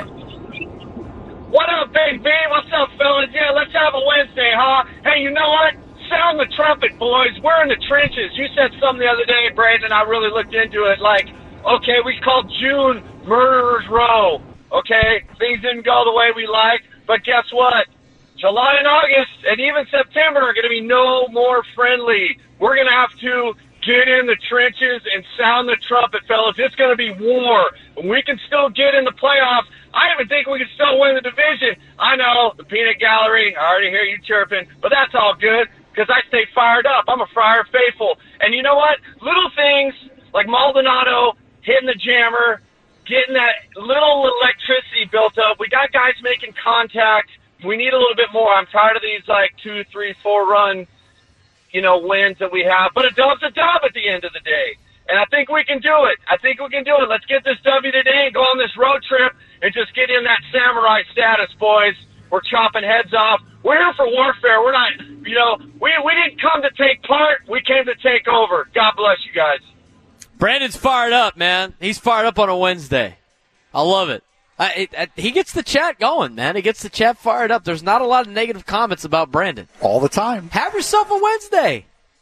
What up, Big B? What's up, fellas? Yeah, let's have a Wednesday, huh? Hey, you know what? Sound the trumpet, boys. We're in the trenches. You said something the other day, Brandon. I really looked into it. Like, okay, we called June Murderer's Row. Okay, things didn't go the way we like, but guess what? July and August and even September are going to be no more friendly. We're going to have to get in the trenches and sound the trumpet, fellas. It's going to be war. We can still get in the playoffs. I even think we can still win the division. I know, the peanut gallery, I already hear you chirping, but that's all good because I stay fired up. I'm a Friar faithful. And you know what? Little things like Maldonado hitting the jammer, getting that little electricity built up. We got guys making contact. We need a little bit more. I'm tired of these 2, 3, 4 run, wins that we have. But a dub's a dub at the end of the day. And I think we can do it. Let's get this W today and go on this road trip and just get in that samurai status, boys. We're chopping heads off. We're here for warfare. We're not, we didn't come to take part. We came to take over. God bless you guys.
Brandon's fired up, man. He's fired up on a Wednesday. I love it. He gets the chat going, man. He gets the chat fired up. There's not a lot of negative comments about Brandon.
All the time.
Have yourself a Wednesday.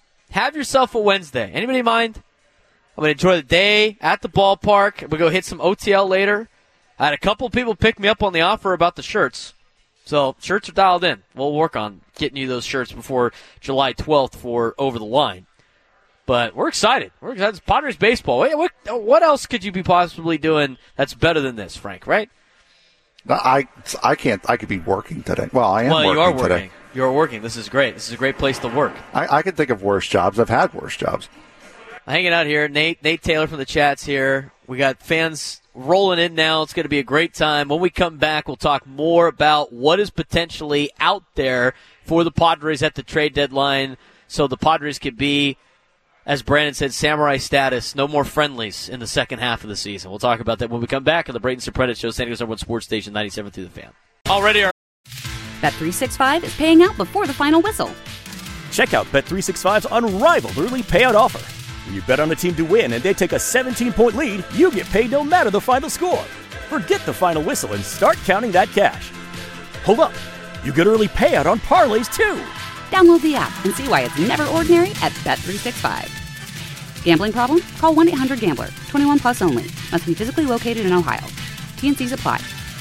Anybody mind? I'm going to enjoy the day at the ballpark. We'll go hit some OTL later. I had a couple of people pick me up on the offer about the shirts. So shirts are dialed in. We'll work on getting you those shirts before July 12th for Over the Line. But we're excited. It's Padres baseball. What else could you be possibly doing that's better than this, Frank, right?
I can't. I could be working today. Well, I am working today.
Well, you are working today. You're working. This is great. This is a great place to work.
I can think of worse jobs. I've had worse jobs.
Hanging out here. Nate Taylor from the chat's here. We got fans rolling in now. It's going to be a great time. When we come back, we'll talk more about what is potentially out there for the Padres at the trade deadline so the Padres could be, as Brandon said, samurai status, no more friendlies in the second half of the season. We'll talk about that when we come back on the Brayton Sopretta Show, San Diego's #1 sports station, 97 through the Fan.
Already Bet365 is paying out before the final whistle.
Check out Bet365's unrivaled early payout offer. When you bet on a team to win and they take a 17-point lead, you get paid no matter the final score. Forget the final whistle and start counting that cash. Hold up. You get early payout on parlays, too.
Download the app and see why it's never ordinary at Bet365. Gambling problem? Call 1-800-GAMBLER. 21 plus only. Must be physically located in Ohio. T&Cs apply.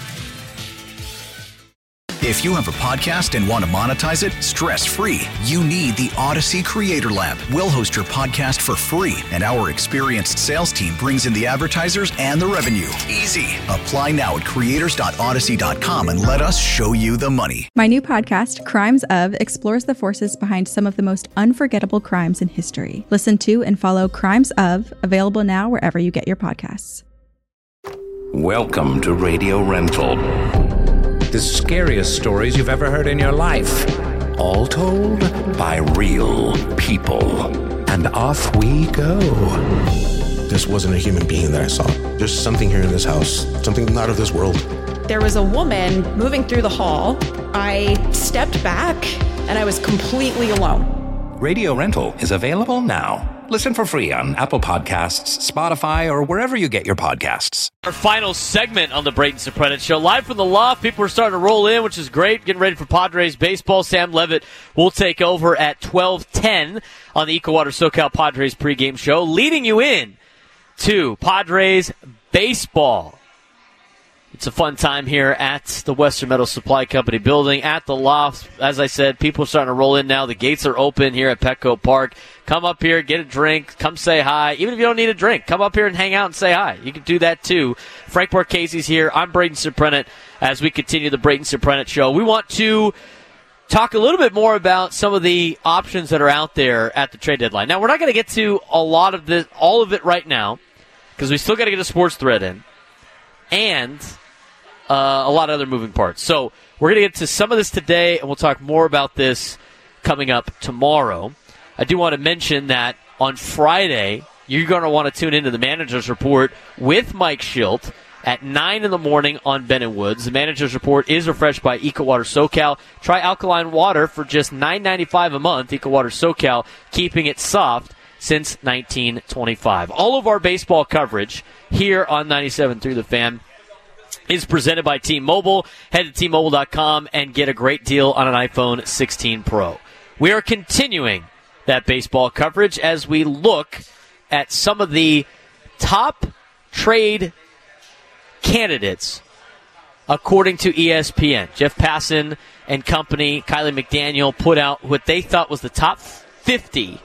If you have a podcast and want to monetize it stress-free, you need the Odyssey Creator Lab. We'll host your podcast for free, and our experienced sales team brings in the advertisers and the revenue. Easy. Apply now at creators.odyssey.com and let us show you the money.
My new podcast, Crimes Of, explores the forces behind some of the most unforgettable crimes in history. Listen to and follow Crimes Of, available now wherever you get your podcasts.
Welcome to Radio Rental. The scariest stories you've ever heard in your life. All told by real people. And off we go.
This wasn't a human being that I saw. There's something here in this house, something not of this world.
There was a woman moving through the hall. I stepped back and I was completely alone.
Radio Rental is available now. Listen for free on Apple Podcasts, Spotify, or wherever you get your podcasts.
Our final segment on the Brayton Soprenet Show. Live from the loft. People are starting to roll in, which is great. Getting ready for Padres baseball. Sam Levitt will take over at 12:10 on the Ecowater SoCal Padres pregame show, leading you in to Padres baseball. It's a fun time here at the Western Metal Supply Company building, at the loft. As I said, people are starting to roll in now. The gates are open here at Petco Park. Come up here, get a drink, come say hi. Even if you don't need a drink, come up here and hang out and say hi. You can do that too. Frank Marchese's here. I'm Brayton Soprenet as we continue the Brayton Soprenet Show. We want to talk a little bit more about some of the options that are out there at the trade deadline. Now, we're not going to get to a lot of this, all of it right now, because we still got to get a sports thread in. And a lot of other moving parts. So we're going to get to some of this today, and we'll talk more about this coming up tomorrow. I do want to mention that on Friday, you're going to want to tune into the Manager's Report with Mike Schilt at 9 in the morning on Ben & Woods. The Manager's Report is refreshed by Ecowater SoCal. Try alkaline water for just $9.95 a month. Ecowater SoCal, keeping it soft since 1925. All of our baseball coverage here on 97.3 The Fan is presented by T-Mobile. Head to T-Mobile.com and get a great deal on an iPhone 16 Pro. We are continuing that baseball coverage as we look at some of the top trade candidates according to ESPN. Jeff Passan and company, Kylie McDaniel, put out what they thought was the top 50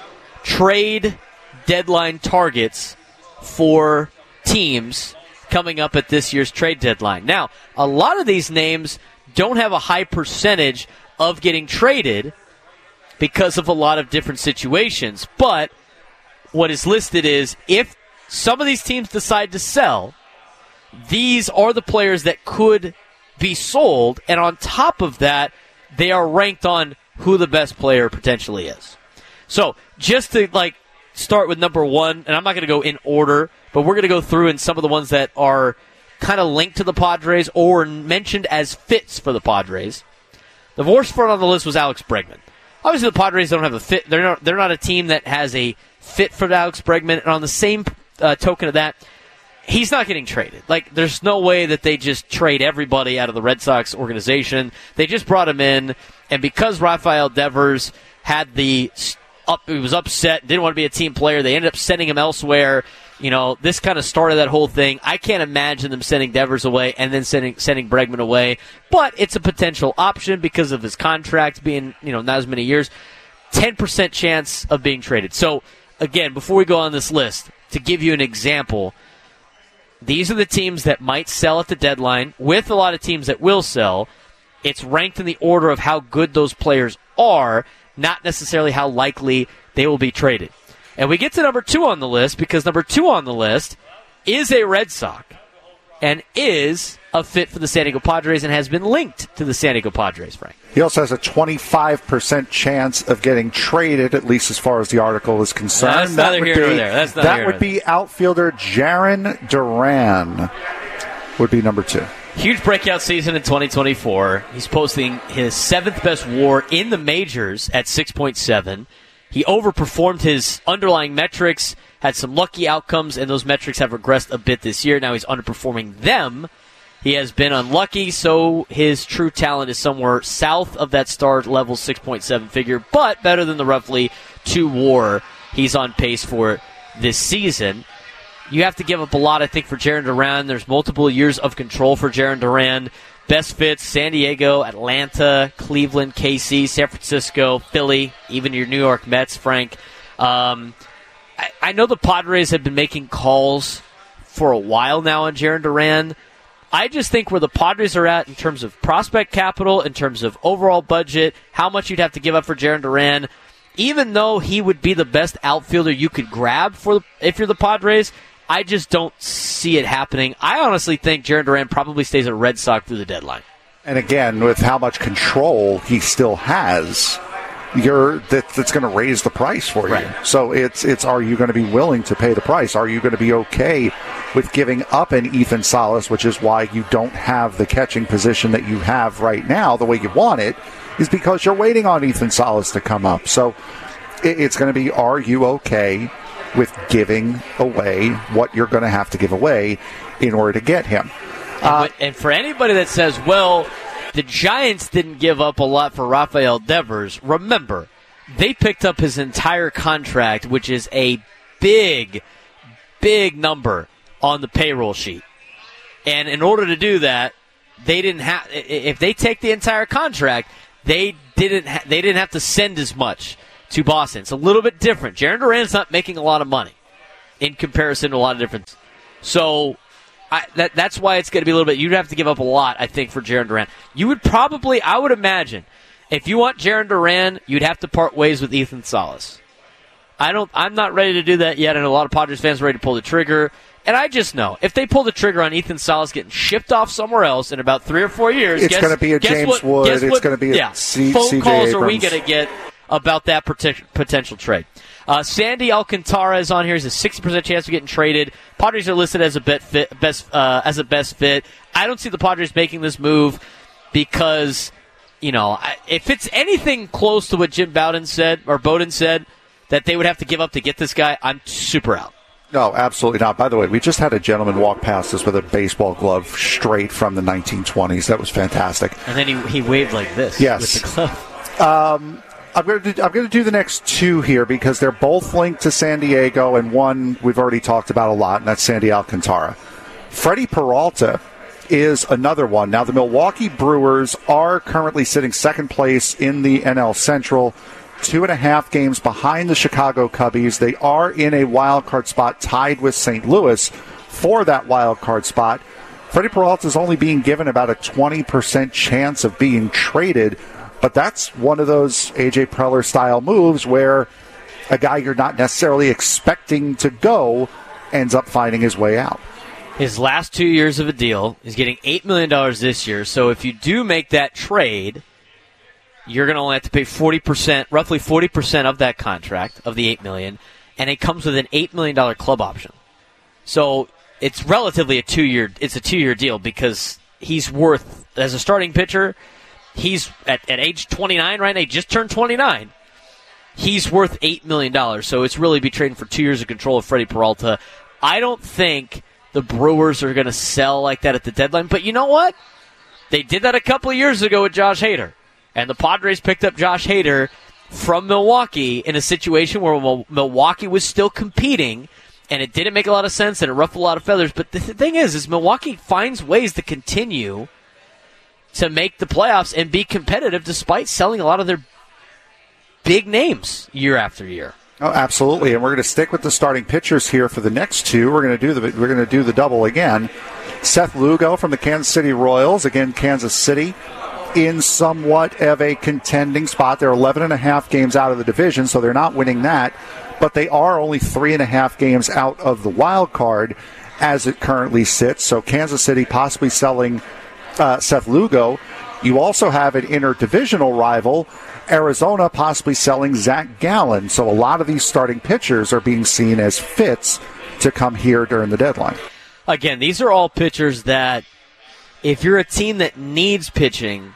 trade deadline targets for teams coming up at this year's trade deadline. Now, a lot of these names don't have a high percentage of getting traded because of a lot of different situations. But what is listed is if some of these teams decide to sell, these are the players that could be sold. And on top of that, they are ranked on who the best player potentially is. So just to start with number one, and I'm not going to go in order, but we're going to go through in some of the ones that are kind of linked to the Padres or mentioned as fits for the Padres. The worst front on the list was Alex Bregman. Obviously, the Padres don't have a fit. They're not a team that has a fit for Alex Bregman. And on the same token of that, he's not getting traded. There's no way that they just trade everybody out of the Red Sox organization. They just brought him in, and because Rafael Devers had he was upset, didn't want to be a team player, they ended up sending him elsewhere. This kind of started that whole thing. I can't imagine them sending Devers away and then sending Bregman away. But it's a potential option because of his contract being, not as many years. 10% chance of being traded. So, again, before we go on this list, to give you an example, these are the teams that might sell at the deadline with a lot of teams that will sell. It's ranked in the order of how good those players are, not necessarily how likely they will be traded. And we get to number 2 on the list because number 2 on the list is a Red Sox and is a fit for the San Diego Padres and has been linked to the San Diego Padres, Frank.
He also has a 25% chance of getting traded, at least as far as the article is concerned.
That's neither here nor there.
That would be outfielder Jarren Duran would be number 2.
Huge breakout season in 2024. He's posting his 7th best WAR in the majors at 6.7. He overperformed his underlying metrics, had some lucky outcomes, and those metrics have regressed a bit this year. Now he's underperforming them. He has been unlucky, so his true talent is somewhere south of that star level 6.7 figure, but better than the roughly 2 WAR he's on pace for this season. You have to give up a lot, I think, for Jarren Duran. There's multiple years of control for Jarren Duran. Best fits, San Diego, Atlanta, Cleveland, KC, San Francisco, Philly, even your New York Mets, Frank. I know the Padres have been making calls for a while now on Jarren Duran. I just think where the Padres are at in terms of prospect capital, in terms of overall budget, how much you'd have to give up for Jarren Duran, even though he would be the best outfielder you could grab if you're the Padres, I just don't see it happening. I honestly think Jarren Duran probably stays a Red Sox through the deadline.
And again, with how much control he still has, that's going to raise the price for you. Right. So it's are you going to be willing to pay the price? Are you going to be okay with giving up an Ethan Salas, which is why you don't have the catching position that you have right now the way you want it, is because you're waiting on Ethan Salas to come up. So it's going to be, are you okay with giving away what you're going to have to give away in order to get him?
And for anybody that says, well, the Giants didn't give up a lot for Rafael Devers, remember, they picked up his entire contract, which is a big, big number on the payroll sheet. And in order to do that, they didn't have. If they take the entire contract, they didn't have to send as much to Boston. It's a little bit different. Jarren Duran's not making a lot of money in comparison to a lot of different. So that's why it's going to be a little bit. You'd have to give up a lot, I think, for Jarren Duran. You would probably, I would imagine, if you want Jarren Duran, you'd have to part ways with Ethan Salas. I'm not ready to do that yet, and a lot of Padres fans are ready to pull the trigger. And I just know, if they pull the trigger on Ethan Salas getting shipped off somewhere else in about 3 or 4 years,
it's going to be a James Wood. It's going to be a
phone calls are we going to get about that potential trade? Sandy Alcantara is on here. He's a 60% chance of getting traded. Padres are listed as a best fit. I don't see the Padres making this move because, if it's anything close to what Jim Bowden said that they would have to give up to get this guy, I'm super out.
No, absolutely not. By the way, we just had a gentleman walk past us with a baseball glove straight from the 1920s. That was fantastic.
And then he waved like this with the glove.
I'm going to do the next 2 here because they're both linked to San Diego, and one we've already talked about a lot, and that's Sandy Alcantara. Freddie Peralta is another one. Now, the Milwaukee Brewers are currently sitting second place in the NL Central, 2.5 games behind the Chicago Cubbies. They are in a wild card spot tied with St. Louis for that wild card spot. Freddie Peralta is only being given about a 20% chance of being traded. But that's one of those A.J. Preller-style moves where a guy you're not necessarily expecting to go ends up finding his way out.
His last 2 years of a deal, he's getting $8 million this year. So if you do make that trade, you're going to only have to pay roughly 40% of that contract, of the $8 million, and it comes with an $8 million club option. So it's relatively a 2-year deal because he's worth, as a starting pitcher, he's at age 29 right now. He just turned 29. He's worth $8 million. So it's really be trading for 2 years of control of Freddie Peralta. I don't think the Brewers are going to sell like that at the deadline. But you know what? They did that a couple of years ago with Josh Hader. And the Padres picked up Josh Hader from Milwaukee in a situation where Milwaukee was still competing. And it didn't make a lot of sense and it ruffled a lot of feathers. But the thing is Milwaukee finds ways to continue to make the playoffs and be competitive despite selling a lot of their big names year after year.
Oh, absolutely. And we're going to stick with the starting pitchers here for the next 2. We're going to do the double again. Seth Lugo from the Kansas City Royals. Again, Kansas City in somewhat of a contending spot. They're 11.5 games out of the division, so they're not winning that. But they are only 3.5 games out of the wild card as it currently sits. So Kansas City possibly selling Seth Lugo. You also have an interdivisional rival, Arizona, possibly selling Zach Gallen. So a lot of these starting pitchers are being seen as fits to come here during the deadline.
Again, these are all pitchers that, if you're a team that needs pitching,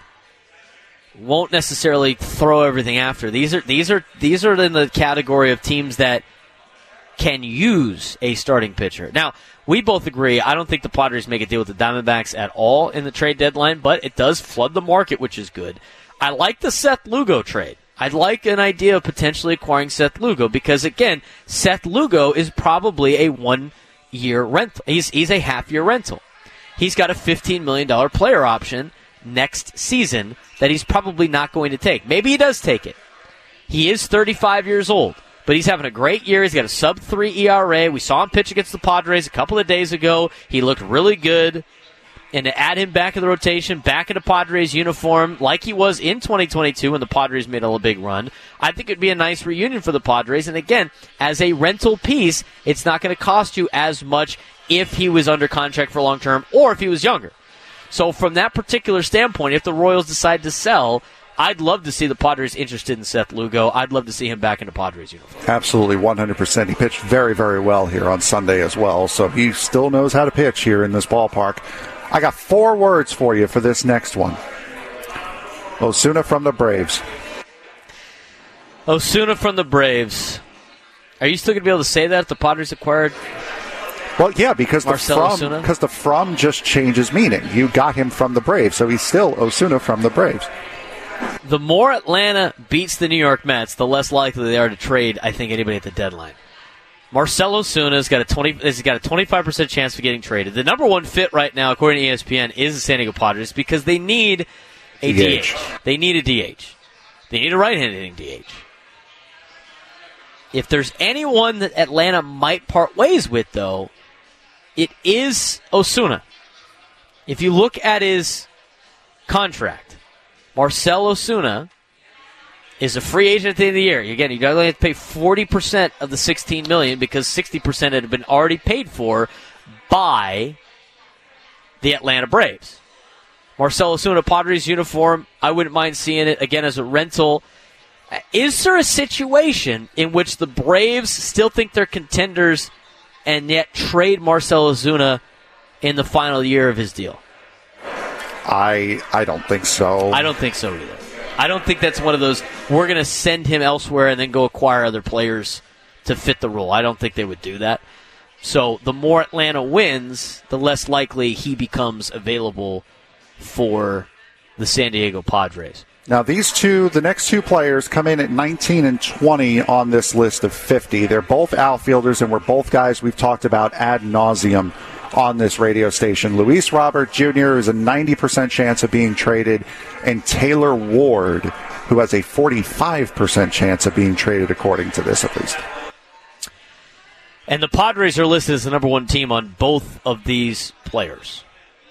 won't necessarily throw everything after. These are in the category of teams that can use a starting pitcher. Now, we both agree, I don't think the Padres make a deal with the Diamondbacks at all in the trade deadline, but it does flood the market, which is good. I like the Seth Lugo trade. I'd like an idea of potentially acquiring Seth Lugo because, again, Seth Lugo is probably a one-year rental. He's a half-year rental. He's got a $15 million player option next season that he's probably not going to take. Maybe he does take it. He is 35 years old, but he's having a great year. He's got a sub-3 ERA. We saw him pitch against the Padres a couple of days ago. He looked really good. And to add him back in the rotation, back in a Padres uniform, like he was in 2022 when the Padres made a big run, I think it would be a nice reunion for the Padres. And again, as a rental piece, it's not going to cost you as much if he was under contract for long term or if he was younger. So from that particular standpoint, if the Royals decide to sell, I'd love to see the Padres interested in Seth Lugo. I'd love to see him back in a Padres uniform.
Absolutely, 100%. He pitched very, very well here on Sunday as well, so he still knows how to pitch here in this ballpark. I got 4 words for you for this next one. Osuna from the Braves.
Osuna from the Braves. Are you still going to be able to say that if the Padres acquired?
Well, yeah, because
Marcell
the from just changes meaning. You got him from the Braves, so he's still Osuna from the Braves.
The more Atlanta beats the New York Mets, the less likely they are to trade, I think, anybody at the deadline. Marcell Osuna's got a 25% chance of getting traded. The number one fit right now, according to ESPN, is the San Diego Padres because they need a DH. They need a DH. They need a right-handed DH. If there's anyone that Atlanta might part ways with, though, it is Osuna. If you look at his contract, Marcell Osuna is a free agent at the end of the year. Again, you only have to pay 40% of the $16 million because 60% had been already paid for by the Atlanta Braves. Marcell Osuna, Padres uniform, I wouldn't mind seeing it again as a rental. Is there a situation in which the Braves still think they're contenders and yet trade Marcell Osuna in the final year of his deal?
I don't think so.
I don't think so either. I don't think that's one of those, we're going to send him elsewhere and then go acquire other players to fit the role. I don't think they would do that. So the more Atlanta wins, the less likely he becomes available for the San Diego Padres.
Now, the next two players come in at 19 and 20 on this list of 50. They're both outfielders, and we're both guys we've talked about ad nauseum on this radio station. Luis Robert Jr. is a 90% chance of being traded, and Taylor Ward, who has a 45% chance of being traded, according to this at least.
And the Padres are listed as the number one team on both of these players.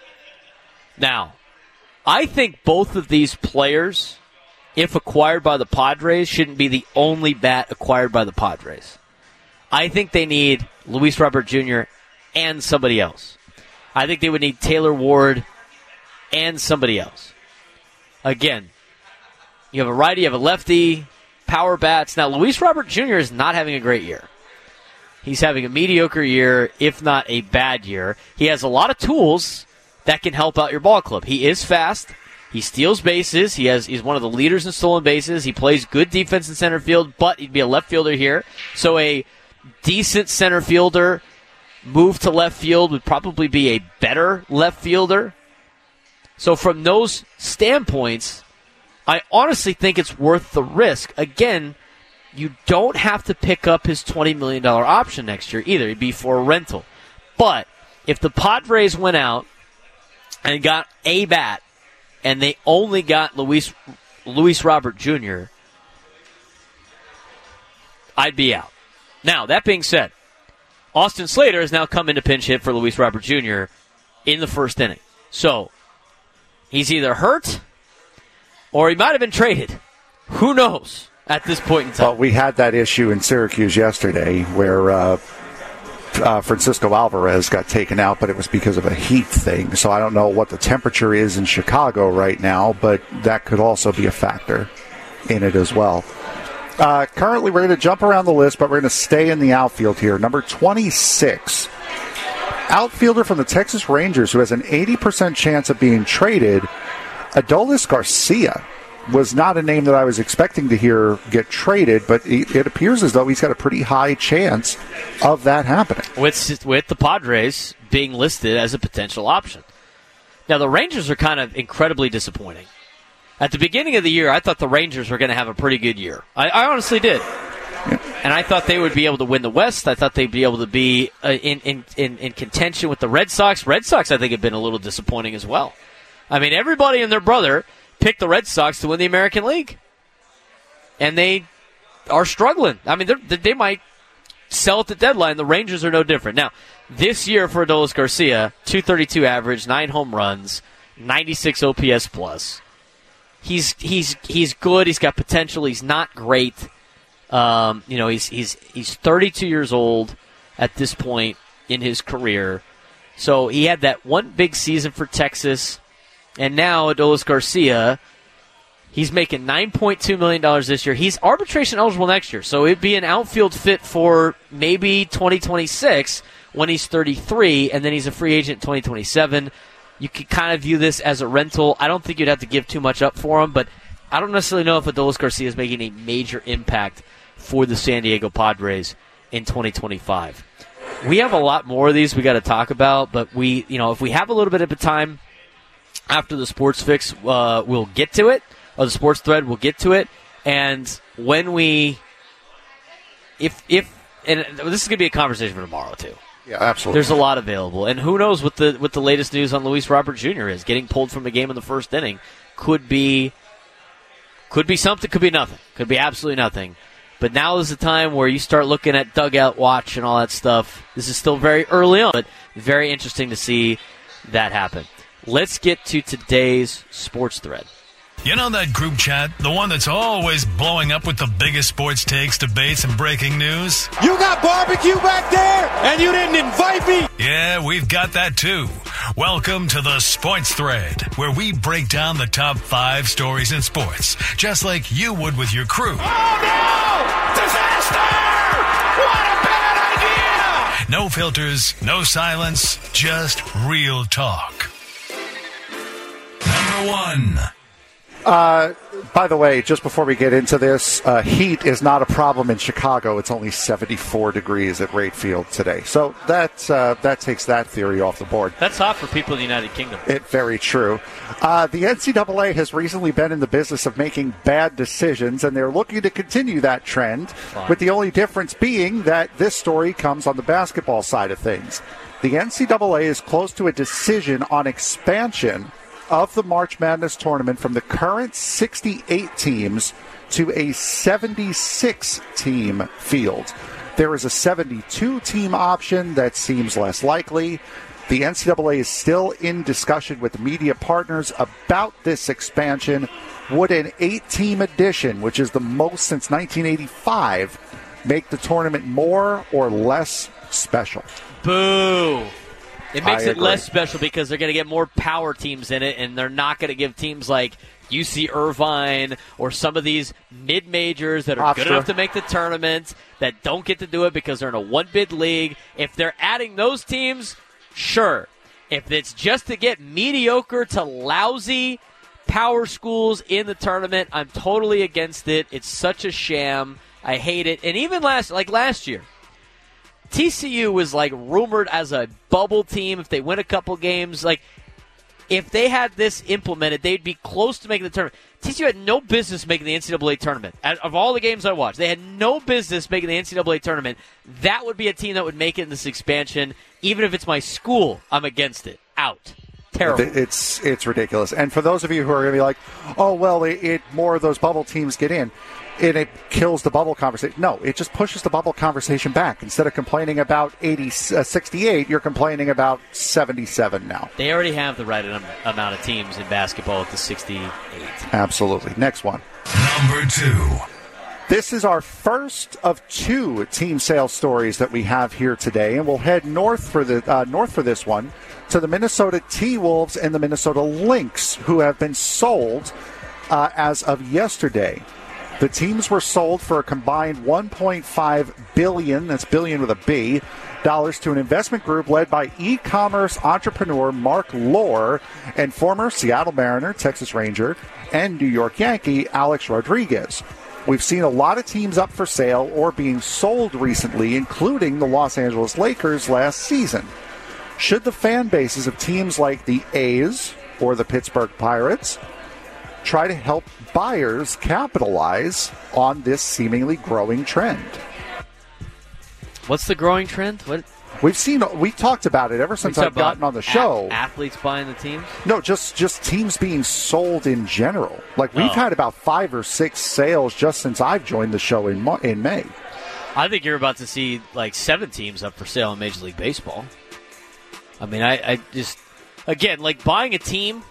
Now, I think both of these players, if acquired by the Padres, shouldn't be the only bat acquired by the Padres. I think they need Luis Robert Jr. and somebody else. I think they would need Taylor Ward and somebody else. Again, you have a righty, you have a lefty, power bats. Now, Luis Robert Jr. is not having a great year. He's having a mediocre year, if not a bad year. He has a lot of tools that can help out your ball club. He is fast. He steals bases. He's one of the leaders in stolen bases. He plays good defense in center field, but he'd be a left fielder here. So a decent center fielder move to left field would probably be a better left fielder. So from those standpoints, I honestly think it's worth the risk. Again, you don't have to pick up his $20 million option next year either. It'd be for a rental. But if the Padres went out and got a bat, and they only got Luis Robert Jr., I'd be out. Now, that being said, Austin Slater has now come in to pinch hit for Luis Robert Jr. in the first inning. So, he's either hurt or he might have been traded. Who knows at this point in time?
Well, we had that issue in Syracuse yesterday where Francisco Alvarez got taken out, but it was because of a heat thing. So I don't know what the temperature is in Chicago right now, but that could also be a factor in it as well. Currently, we're going to jump around the list, but we're going to stay in the outfield here. Number 26, outfielder from the Texas Rangers who has an 80% chance of being traded, Adolis Garcia. was not a name that I was expecting to hear get traded, but it appears as though he's got a pretty high chance of that happening.
With the Padres being listed as a potential option. Now, the Rangers are kind of incredibly disappointing. At the beginning of the year, I thought the Rangers were going to have a pretty good year. I honestly did. Yeah. And I thought they would be able to win the West. I thought they'd be able to be in contention with the Red Sox. Red Sox, I think, have been a little disappointing as well. I mean, everybody and their brother picked the Red Sox to win the American League. And they are struggling. I mean, they might sell at the deadline. The Rangers are no different. Now, this year for Adolis Garcia, .232 average, 9 home runs, 96 OPS plus. He's good. He's got potential. He's not great. He's 32 years old at this point in his career. So he had that one big season for Texas, and now Adolis Garcia, he's making $9.2 million this year. He's arbitration eligible next year, so it'd be an outfield fit for maybe 2026 when he's 33, and then he's a free agent in 2027. You could kind of view this as a rental. I don't think you'd have to give too much up for him, but I don't necessarily know if Adolis Garcia is making a major impact for the San Diego Padres in 2025. We have a lot more of these we got to talk about, but if we have a little bit of time after the Sports Fix, we'll get to it, or the Sports Thread, we'll get to it, and when and this is going to be a conversation for tomorrow too.
Yeah, absolutely.
There's a lot available, and who knows what the latest news on Luis Robert Jr. is. Getting pulled from a game in the first inning could be something, could be nothing, could be absolutely nothing. But now is the time where you start looking at dugout watch and all that stuff. This is still very early on, but very interesting to see that happen. Let's get to today's Sports Thread.
You know that group chat? The one that's always blowing up with the biggest sports takes, debates, and breaking news?
You got barbecue back there, and you didn't invite me?
Yeah, we've got that too. Welcome to the Sports Thread, where we break down the top 5 stories in sports, just like you would with your crew.
Oh, no! Disaster! What a bad idea!
No filters, no silence, just real talk. Number 1.
By the way, just before we get into this, heat is not a problem in Chicago. It's only 74 degrees at Wright Field today. So that takes that theory off the board.
That's hot for people in the United Kingdom.
Very true. The NCAA has recently been in the business of making bad decisions, and they're looking to continue that trend, with the only difference being that this story comes on the basketball side of things. The NCAA is close to a decision on expansion of the March Madness tournament from the current 68 teams to a 76-team field. There is a 72-team option that seems less likely. The NCAA is still in discussion with media partners about this expansion. Would an 8-team addition, which is the most since 1985, make the tournament more or less special?
Boo! It makes it less special because they're going to get more power teams in it, and they're not going to give teams like UC Irvine or some of these mid-majors that are good enough to make the tournament that don't get to do it because they're in a one-bid league. If they're adding those teams, sure. If it's just to get mediocre to lousy power schools in the tournament, I'm totally against it. It's such a sham. I hate it. And even last year, TCU was rumored as a bubble team. If they win a couple games, if they had this implemented, they'd be close to making the tournament. TCU had no business making the NCAA tournament. Of all the games I watched, they had no business making the NCAA tournament. That would be a team that would make it in this expansion. Even if it's my school, I'm against it. Out. Terrible.
It's ridiculous. And for those of you who are going to be like, oh, well, more of those bubble teams get in, and it kills the bubble conversation. No, it just pushes the bubble conversation back. Instead of complaining about 68, you're complaining about 77 now.
They already have the right amount of teams in basketball with the 68.
Absolutely. Next one.
Number 2.
This is our first of 2 team sales stories that we have here today, and we'll head north for this one to the Minnesota T-Wolves and the Minnesota Lynx, who have been sold as of yesterday. The teams were sold for a combined $1.5 billion, that's billion with a B, dollars to an investment group led by e-commerce entrepreneur Mark Lohr and former Seattle Mariner, Texas Ranger, and New York Yankee Alex Rodriguez. We've seen a lot of teams up for sale or being sold recently, including the Los Angeles Lakers last season. Should the fan bases of teams like the A's or the Pittsburgh Pirates try to help buyers capitalize on this seemingly growing trend?
What's the growing trend? What?
We talked about it ever since I've gotten on the show.
Athletes buying the teams?
No, just teams being sold in general. Like, we've had about 5 or 6 sales just since I've joined the show in May.
I think you're about to see like 7 teams up for sale in Major League Baseball. I mean, I just, again, like buying a team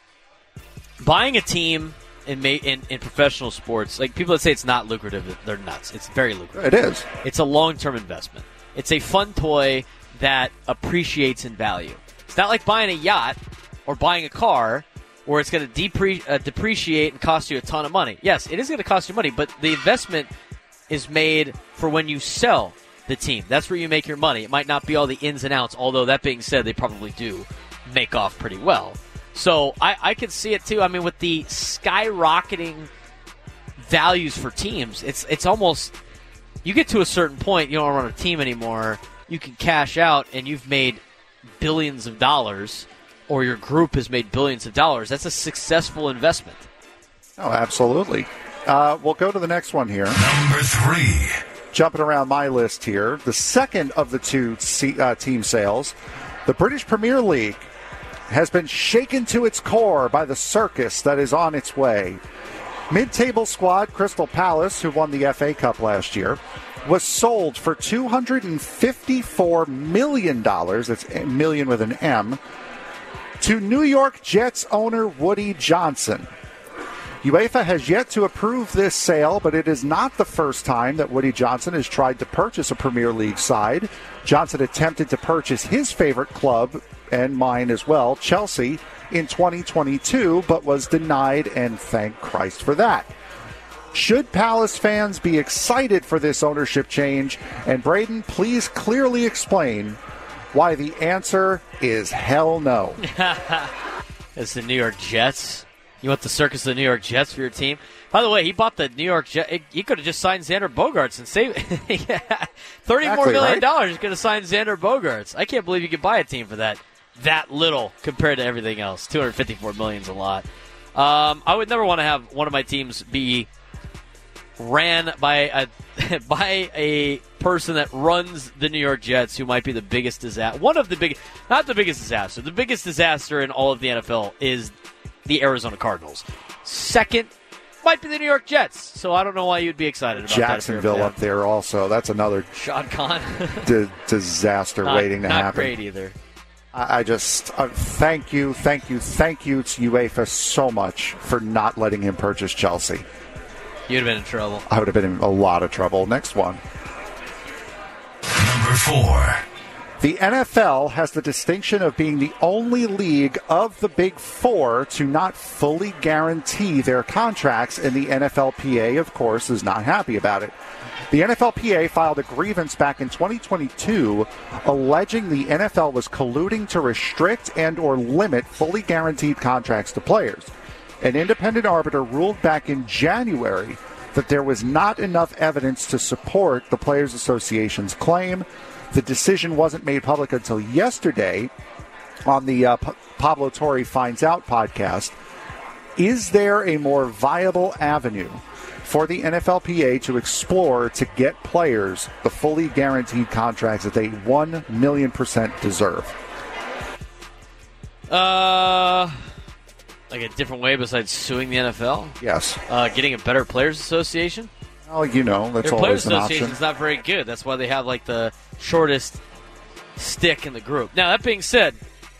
in professional sports, like people that say it's not lucrative, they're nuts. It's very lucrative.
It is.
It's a long-term investment. It's a fun toy that appreciates in value. It's not like buying a yacht or buying a car where it's going to depreciate and cost you a ton of money. Yes, it is going to cost you money, but the investment is made for when you sell the team. That's where you make your money. It might not be all the ins and outs, although that being said, they probably do make off pretty well. So I can see it too. I mean, with the skyrocketing values for teams, it's almost, you get to a certain point, you don't run a team anymore, you can cash out and you've made billions of dollars, or your group has made billions of dollars. That's a successful investment.
Oh, absolutely. We'll go to the next one here.
Number 3.
Jumping around my list here, the second of the 2 team sales, the British Premier League has been shaken to its core by the circus that is on its way. Mid-table squad Crystal Palace, who won the FA Cup last year, was sold for $254 million, that's a million with an M, to New York Jets owner Woody Johnson. UEFA has yet to approve this sale, but it is not the first time that Woody Johnson has tried to purchase a Premier League side. Johnson attempted to purchase his favorite club, and mine as well, Chelsea, in 2022, but was denied, and thank Christ for that. Should Palace fans be excited for this ownership change? And Braden, please clearly explain why the answer is hell no.
It's the New York Jets. You want the circus of the New York Jets for your team? By the way, he bought the New York Jets. He could have just signed Xander Bogaerts and saved $30 more million. Right? He could have signed Xander Bogaerts. I can't believe you could buy a team for that little compared to everything else. $254 million is a lot. I would never want to have one of my teams be ran by a person that runs the New York Jets, who might be the biggest disaster. Not the biggest disaster. The biggest disaster in all of the NFL is the Arizona Cardinals. Second might be the New York Jets. So I don't know why you'd be excited about
Jacksonville up there also. That's another
Shad Khan
disaster waiting to happen.
Not great either.
I just thank you to UEFA so much for not letting him purchase Chelsea.
You'd have been in trouble.
I would have been in a lot of trouble. Next one.
Number 4.
The NFL has the distinction of being the only league of the Big Four to not fully guarantee their contracts, and the NFLPA, of course, is not happy about it. The NFLPA filed a grievance back in 2022 alleging the NFL was colluding to restrict and or limit fully guaranteed contracts to players. An independent arbiter ruled back in January that there was not enough evidence to support the Players Association's claim. The decision wasn't made public until yesterday on the Pablo Torre Finds Out podcast. Is there a more viable avenue for the NFLPA to explore to get players the fully guaranteed contracts that they 1,000,000% deserve?
Like a different way besides suing the NFL?
Yes.
Getting a better Players Association?
Oh, that's
Their
always
Players
an
Association
option.
is not very good. That's why they have like the shortest stick in the group. Now, that being said,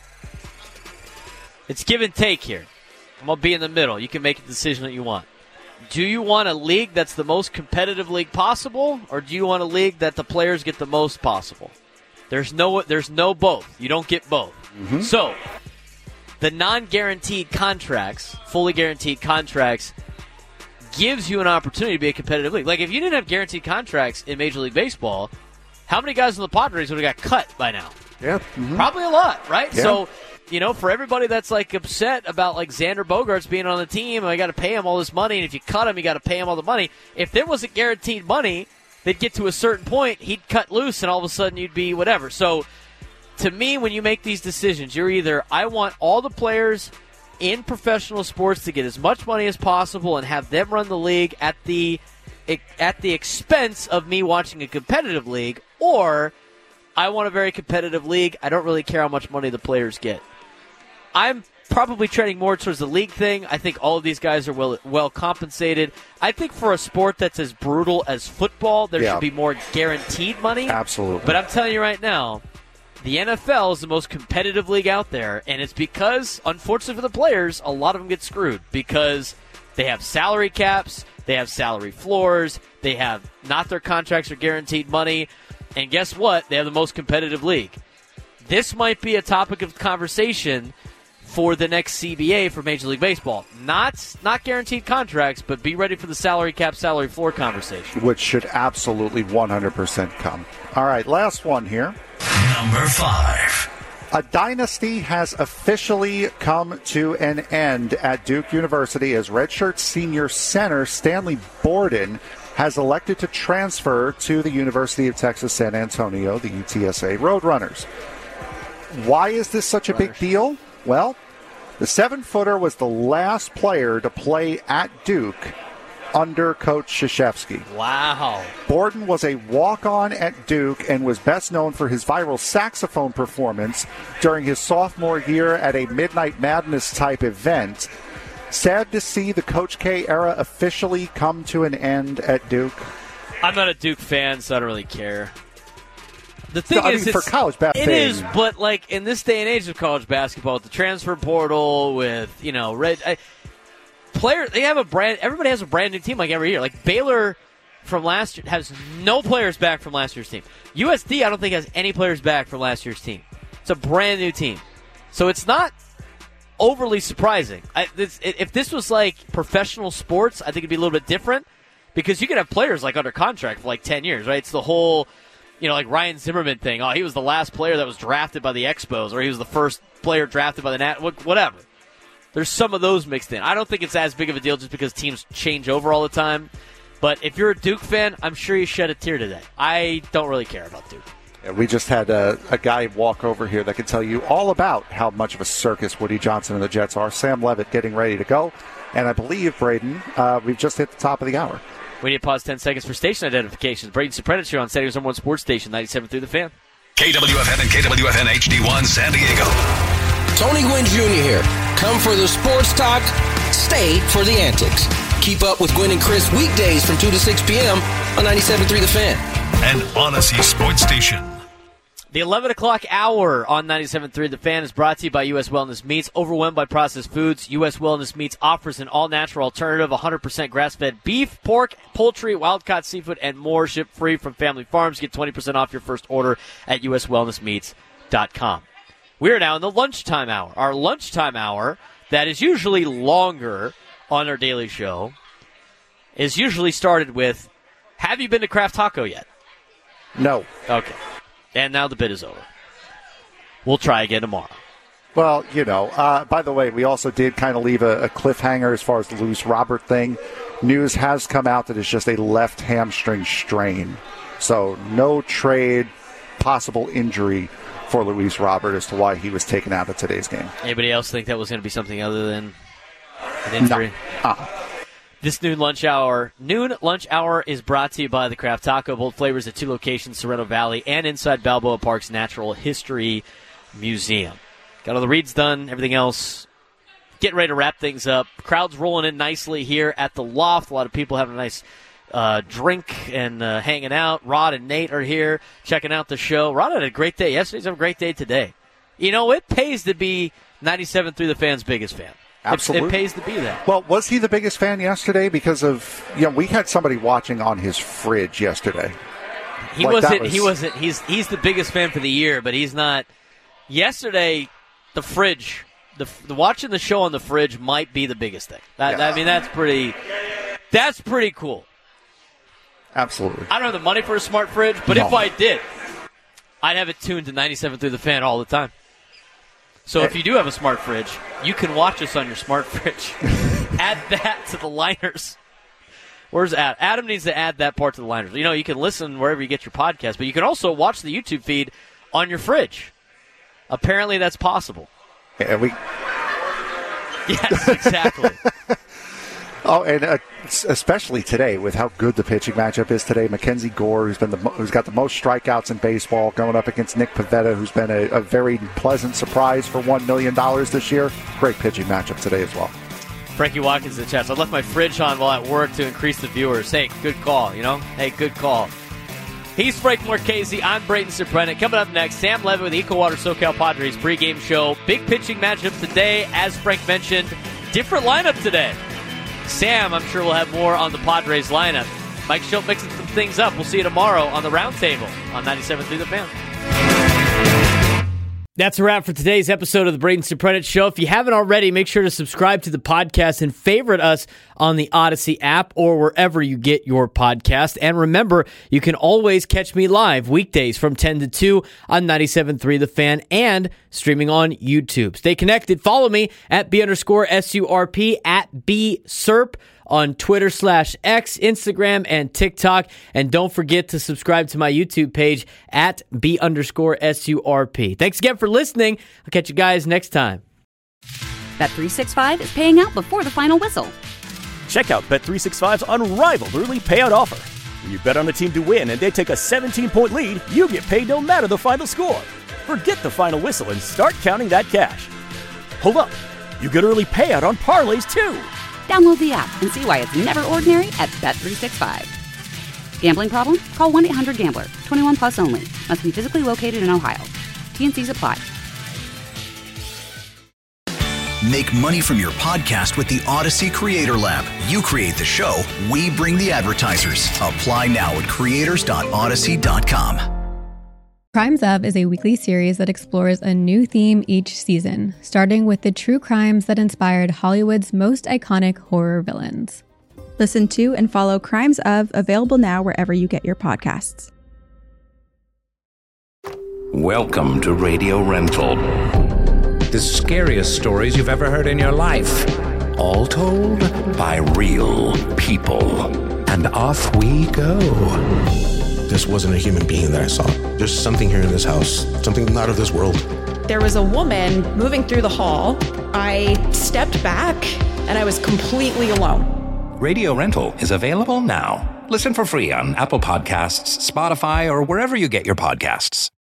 it's give and take here. I'm going to be in the middle. You can make a decision that you want. Do you want a league that's the most competitive league possible, or do you want a league that the players get the most possible? There's no both. You don't get both.
Mm-hmm.
So, the non-guaranteed contracts, fully guaranteed contracts, gives you an opportunity to be a competitive league. Like, if you didn't have guaranteed contracts in Major League Baseball, how many guys in the Padres would have got cut by now?
Yeah.
Probably a lot, right?
Yeah.
So, for everybody that's, like, upset about, like, Xander Bogaerts being on the team, I got to pay him all this money, and if you cut him, you got to pay him all the money. If there wasn't guaranteed money, they'd get to a certain point, he'd cut loose, and all of a sudden you'd be whatever. So, to me, when you make these decisions, you're either, I want all the players in professional sports to get as much money as possible and have them run the league at the expense of me watching a competitive league, or I want a very competitive league. I don't really care how much money the players get. I'm probably trending more towards the league thing. I think all of these guys are well compensated. I think for a sport that's as brutal as football, there should be more guaranteed money.
Absolutely.
But I'm telling you right now, the NFL is the most competitive league out there, and it's because, unfortunately for the players, a lot of them get screwed because they have salary caps, they have salary floors, they have not their contracts or guaranteed money, and guess what? They have the most competitive league. This might be a topic of conversation for the next CBA for Major League Baseball. Not guaranteed contracts, but be ready for the salary cap, salary floor conversation.
Which should absolutely 100% come. All right, last one here.
Number 5.
A dynasty has officially come to an end at Duke University as redshirt senior center Stanley Borden has elected to transfer to the University of Texas San Antonio, the UTSA Roadrunners. Why is this such a big deal? Well, the 7-footer was the last player to play at Duke under Coach Krzyzewski.
Wow.
Borden was a walk-on at Duke and was best known for his viral saxophone performance during his sophomore year at a Midnight Madness-type event. Sad to see the Coach K era officially come to an end at Duke.
I'm not a Duke fan, so I don't really care. The thing is,
for college basketball,
it is, but like in this day and age of college basketball, with the transfer portal, with everybody has a brand new team like every year. Like Baylor from last year has no players back from last year's team. USD, I don't think has any players back from last year's team. It's a brand new team, so it's not overly surprising. If this was like professional sports, I think it'd be a little bit different because you could have players like under contract for like 10 years, right? It's the whole, like Ryan Zimmerman thing. Oh, he was the last player that was drafted by the Expos, or he was the first player drafted by the Nat. Whatever. There's some of those mixed in. I don't think it's as big of a deal just because teams change over all the time. But if you're a Duke fan, I'm sure you shed a tear today. I don't really care about Duke.
Yeah, we just had a guy walk over here that can tell you all about how much of a circus Woody Johnson and the Jets are. Sam Levitt getting ready to go. And I believe, Braden, we've just hit the top of the hour.
We need to pause 10 seconds for station identifications. Braden Soprano here on Saturday's #1 sports station, 97.3 The Fan.
KWFN and KWFN HD1 San Diego.
Tony Gwynn Jr. here. Come for the sports talk, stay for the antics. Keep up with Gwynn and Chris weekdays from 2 to 6 p.m. on 97.3 The Fan.
And Odyssey Sports Station.
The 11 o'clock hour on 97.3 The Fan is brought to you by U.S. Wellness Meats. Overwhelmed by processed foods, U.S. Wellness Meats offers an all-natural alternative, 100% grass-fed beef, pork, poultry, wild-caught seafood, and more. Shipped free from family farms. Get 20% off your first order at uswellnessmeats.com. We are now in the lunchtime hour. Our lunchtime hour, that is usually longer on our daily show, is usually started with, have you been to Craft Taco yet?
No.
Okay. And now the bid is over. We'll try again tomorrow.
Well, by the way, we also did kind of leave a cliffhanger as far as the Luis Robert thing. News has come out that it's just a left hamstring strain. So no trade, possible injury for Luis Robert as to why he was taken out of today's game.
Anybody else think that was going to be something other than an injury?
No.
This noon lunch hour is brought to you by the Craft Taco. Both flavors at 2 locations, Sorrento Valley and inside Balboa Park's Natural History Museum. Got all the reads done, everything else. Getting ready to wrap things up. Crowd's rolling in nicely here at the Loft. A lot of people having a nice drink and hanging out. Rod and Nate are here checking out the show. Rod had a great day yesterday. He's having a great day today. It pays to be 97.3 The Fan's biggest fan.
Absolutely.
It pays to be that.
Well, was he the biggest fan yesterday? Because of, we had somebody watching on his fridge yesterday.
He wasn't. He's the biggest fan for the year, but he's not. Yesterday, the fridge, the watching the show on the fridge might be the biggest thing. I mean, that's pretty That's pretty cool.
Absolutely.
I don't have the money for a smart fridge, but if I did, I'd have it tuned to 97 through the fan all the time. So if you do have a smart fridge, you can watch us on your smart fridge. Add that to the liners. Where's Adam? Adam needs to add that part to the liners. You know, you can listen wherever you get your podcast, but you can also watch the YouTube feed on your fridge. Apparently that's possible.
Yeah,
Yes, exactly.
And especially today with how good the pitching matchup is today. Mackenzie Gore, who's got the most strikeouts in baseball, going up against Nick Pivetta, who's been a very pleasant surprise for $1 million this year. Great pitching matchup today as well.
Frankie Watkins in the chat. So I left my fridge on while at work to increase the viewers. Hey, good call, you know? Hey, good call. He's Frank Marchese. I'm Braden Surprenant. Coming up next, Sam Levitt with the EcoWater SoCal Padres pregame show. Big pitching matchup today. As Frank mentioned, different lineup today. Sam, I'm sure we'll have more on the Padres lineup. Mike Schultz mixing some things up. We'll see you tomorrow on the Roundtable on 97.3 The Fan. That's a wrap for today's episode of the Braden Surprenant Show. If you haven't already, make sure to subscribe to the podcast and favorite us on the Odyssey app or wherever you get your podcast. And remember, you can always catch me live weekdays from 10 to 2 on 97.3 The Fan and streaming on YouTube. Stay connected. Follow me at B_SURP at BSURP on Twitter /X, Instagram, and TikTok. And don't forget to subscribe to my YouTube page at B_SURP. Thanks again for listening. I'll catch you guys next time.
Bet365 is paying out before the final whistle.
Check out Bet365's unrivaled early payout offer. When you bet on a team to win and they take a 17-point lead, you get paid no matter the final score. Forget the final whistle and start counting that cash. Hold up. You get early payout on parlays, too.
Download the app and see why it's never ordinary at Bet365. Gambling problem? Call 1-800-GAMBLER. 21 plus only. Must be physically located in Ohio. T&Cs apply.
Make money from your podcast with the Odyssey Creator Lab. You create the show, we bring the advertisers. Apply now at creators.odyssey.com.
Crimes Of is a weekly series that explores a new theme each season, starting with the true crimes that inspired Hollywood's most iconic horror villains.
Listen to and follow Crimes Of, available now wherever you get your podcasts.
Welcome to Radio Rental. The scariest stories you've ever heard in your life. All told by real people. And off we go.
This wasn't a human being that I saw. There's something here in this house, something not of this world.
There was a woman moving through the hall. I stepped back, and I was completely alone.
Radio Rental is available now. Listen for free on Apple Podcasts, Spotify, or wherever you get your podcasts.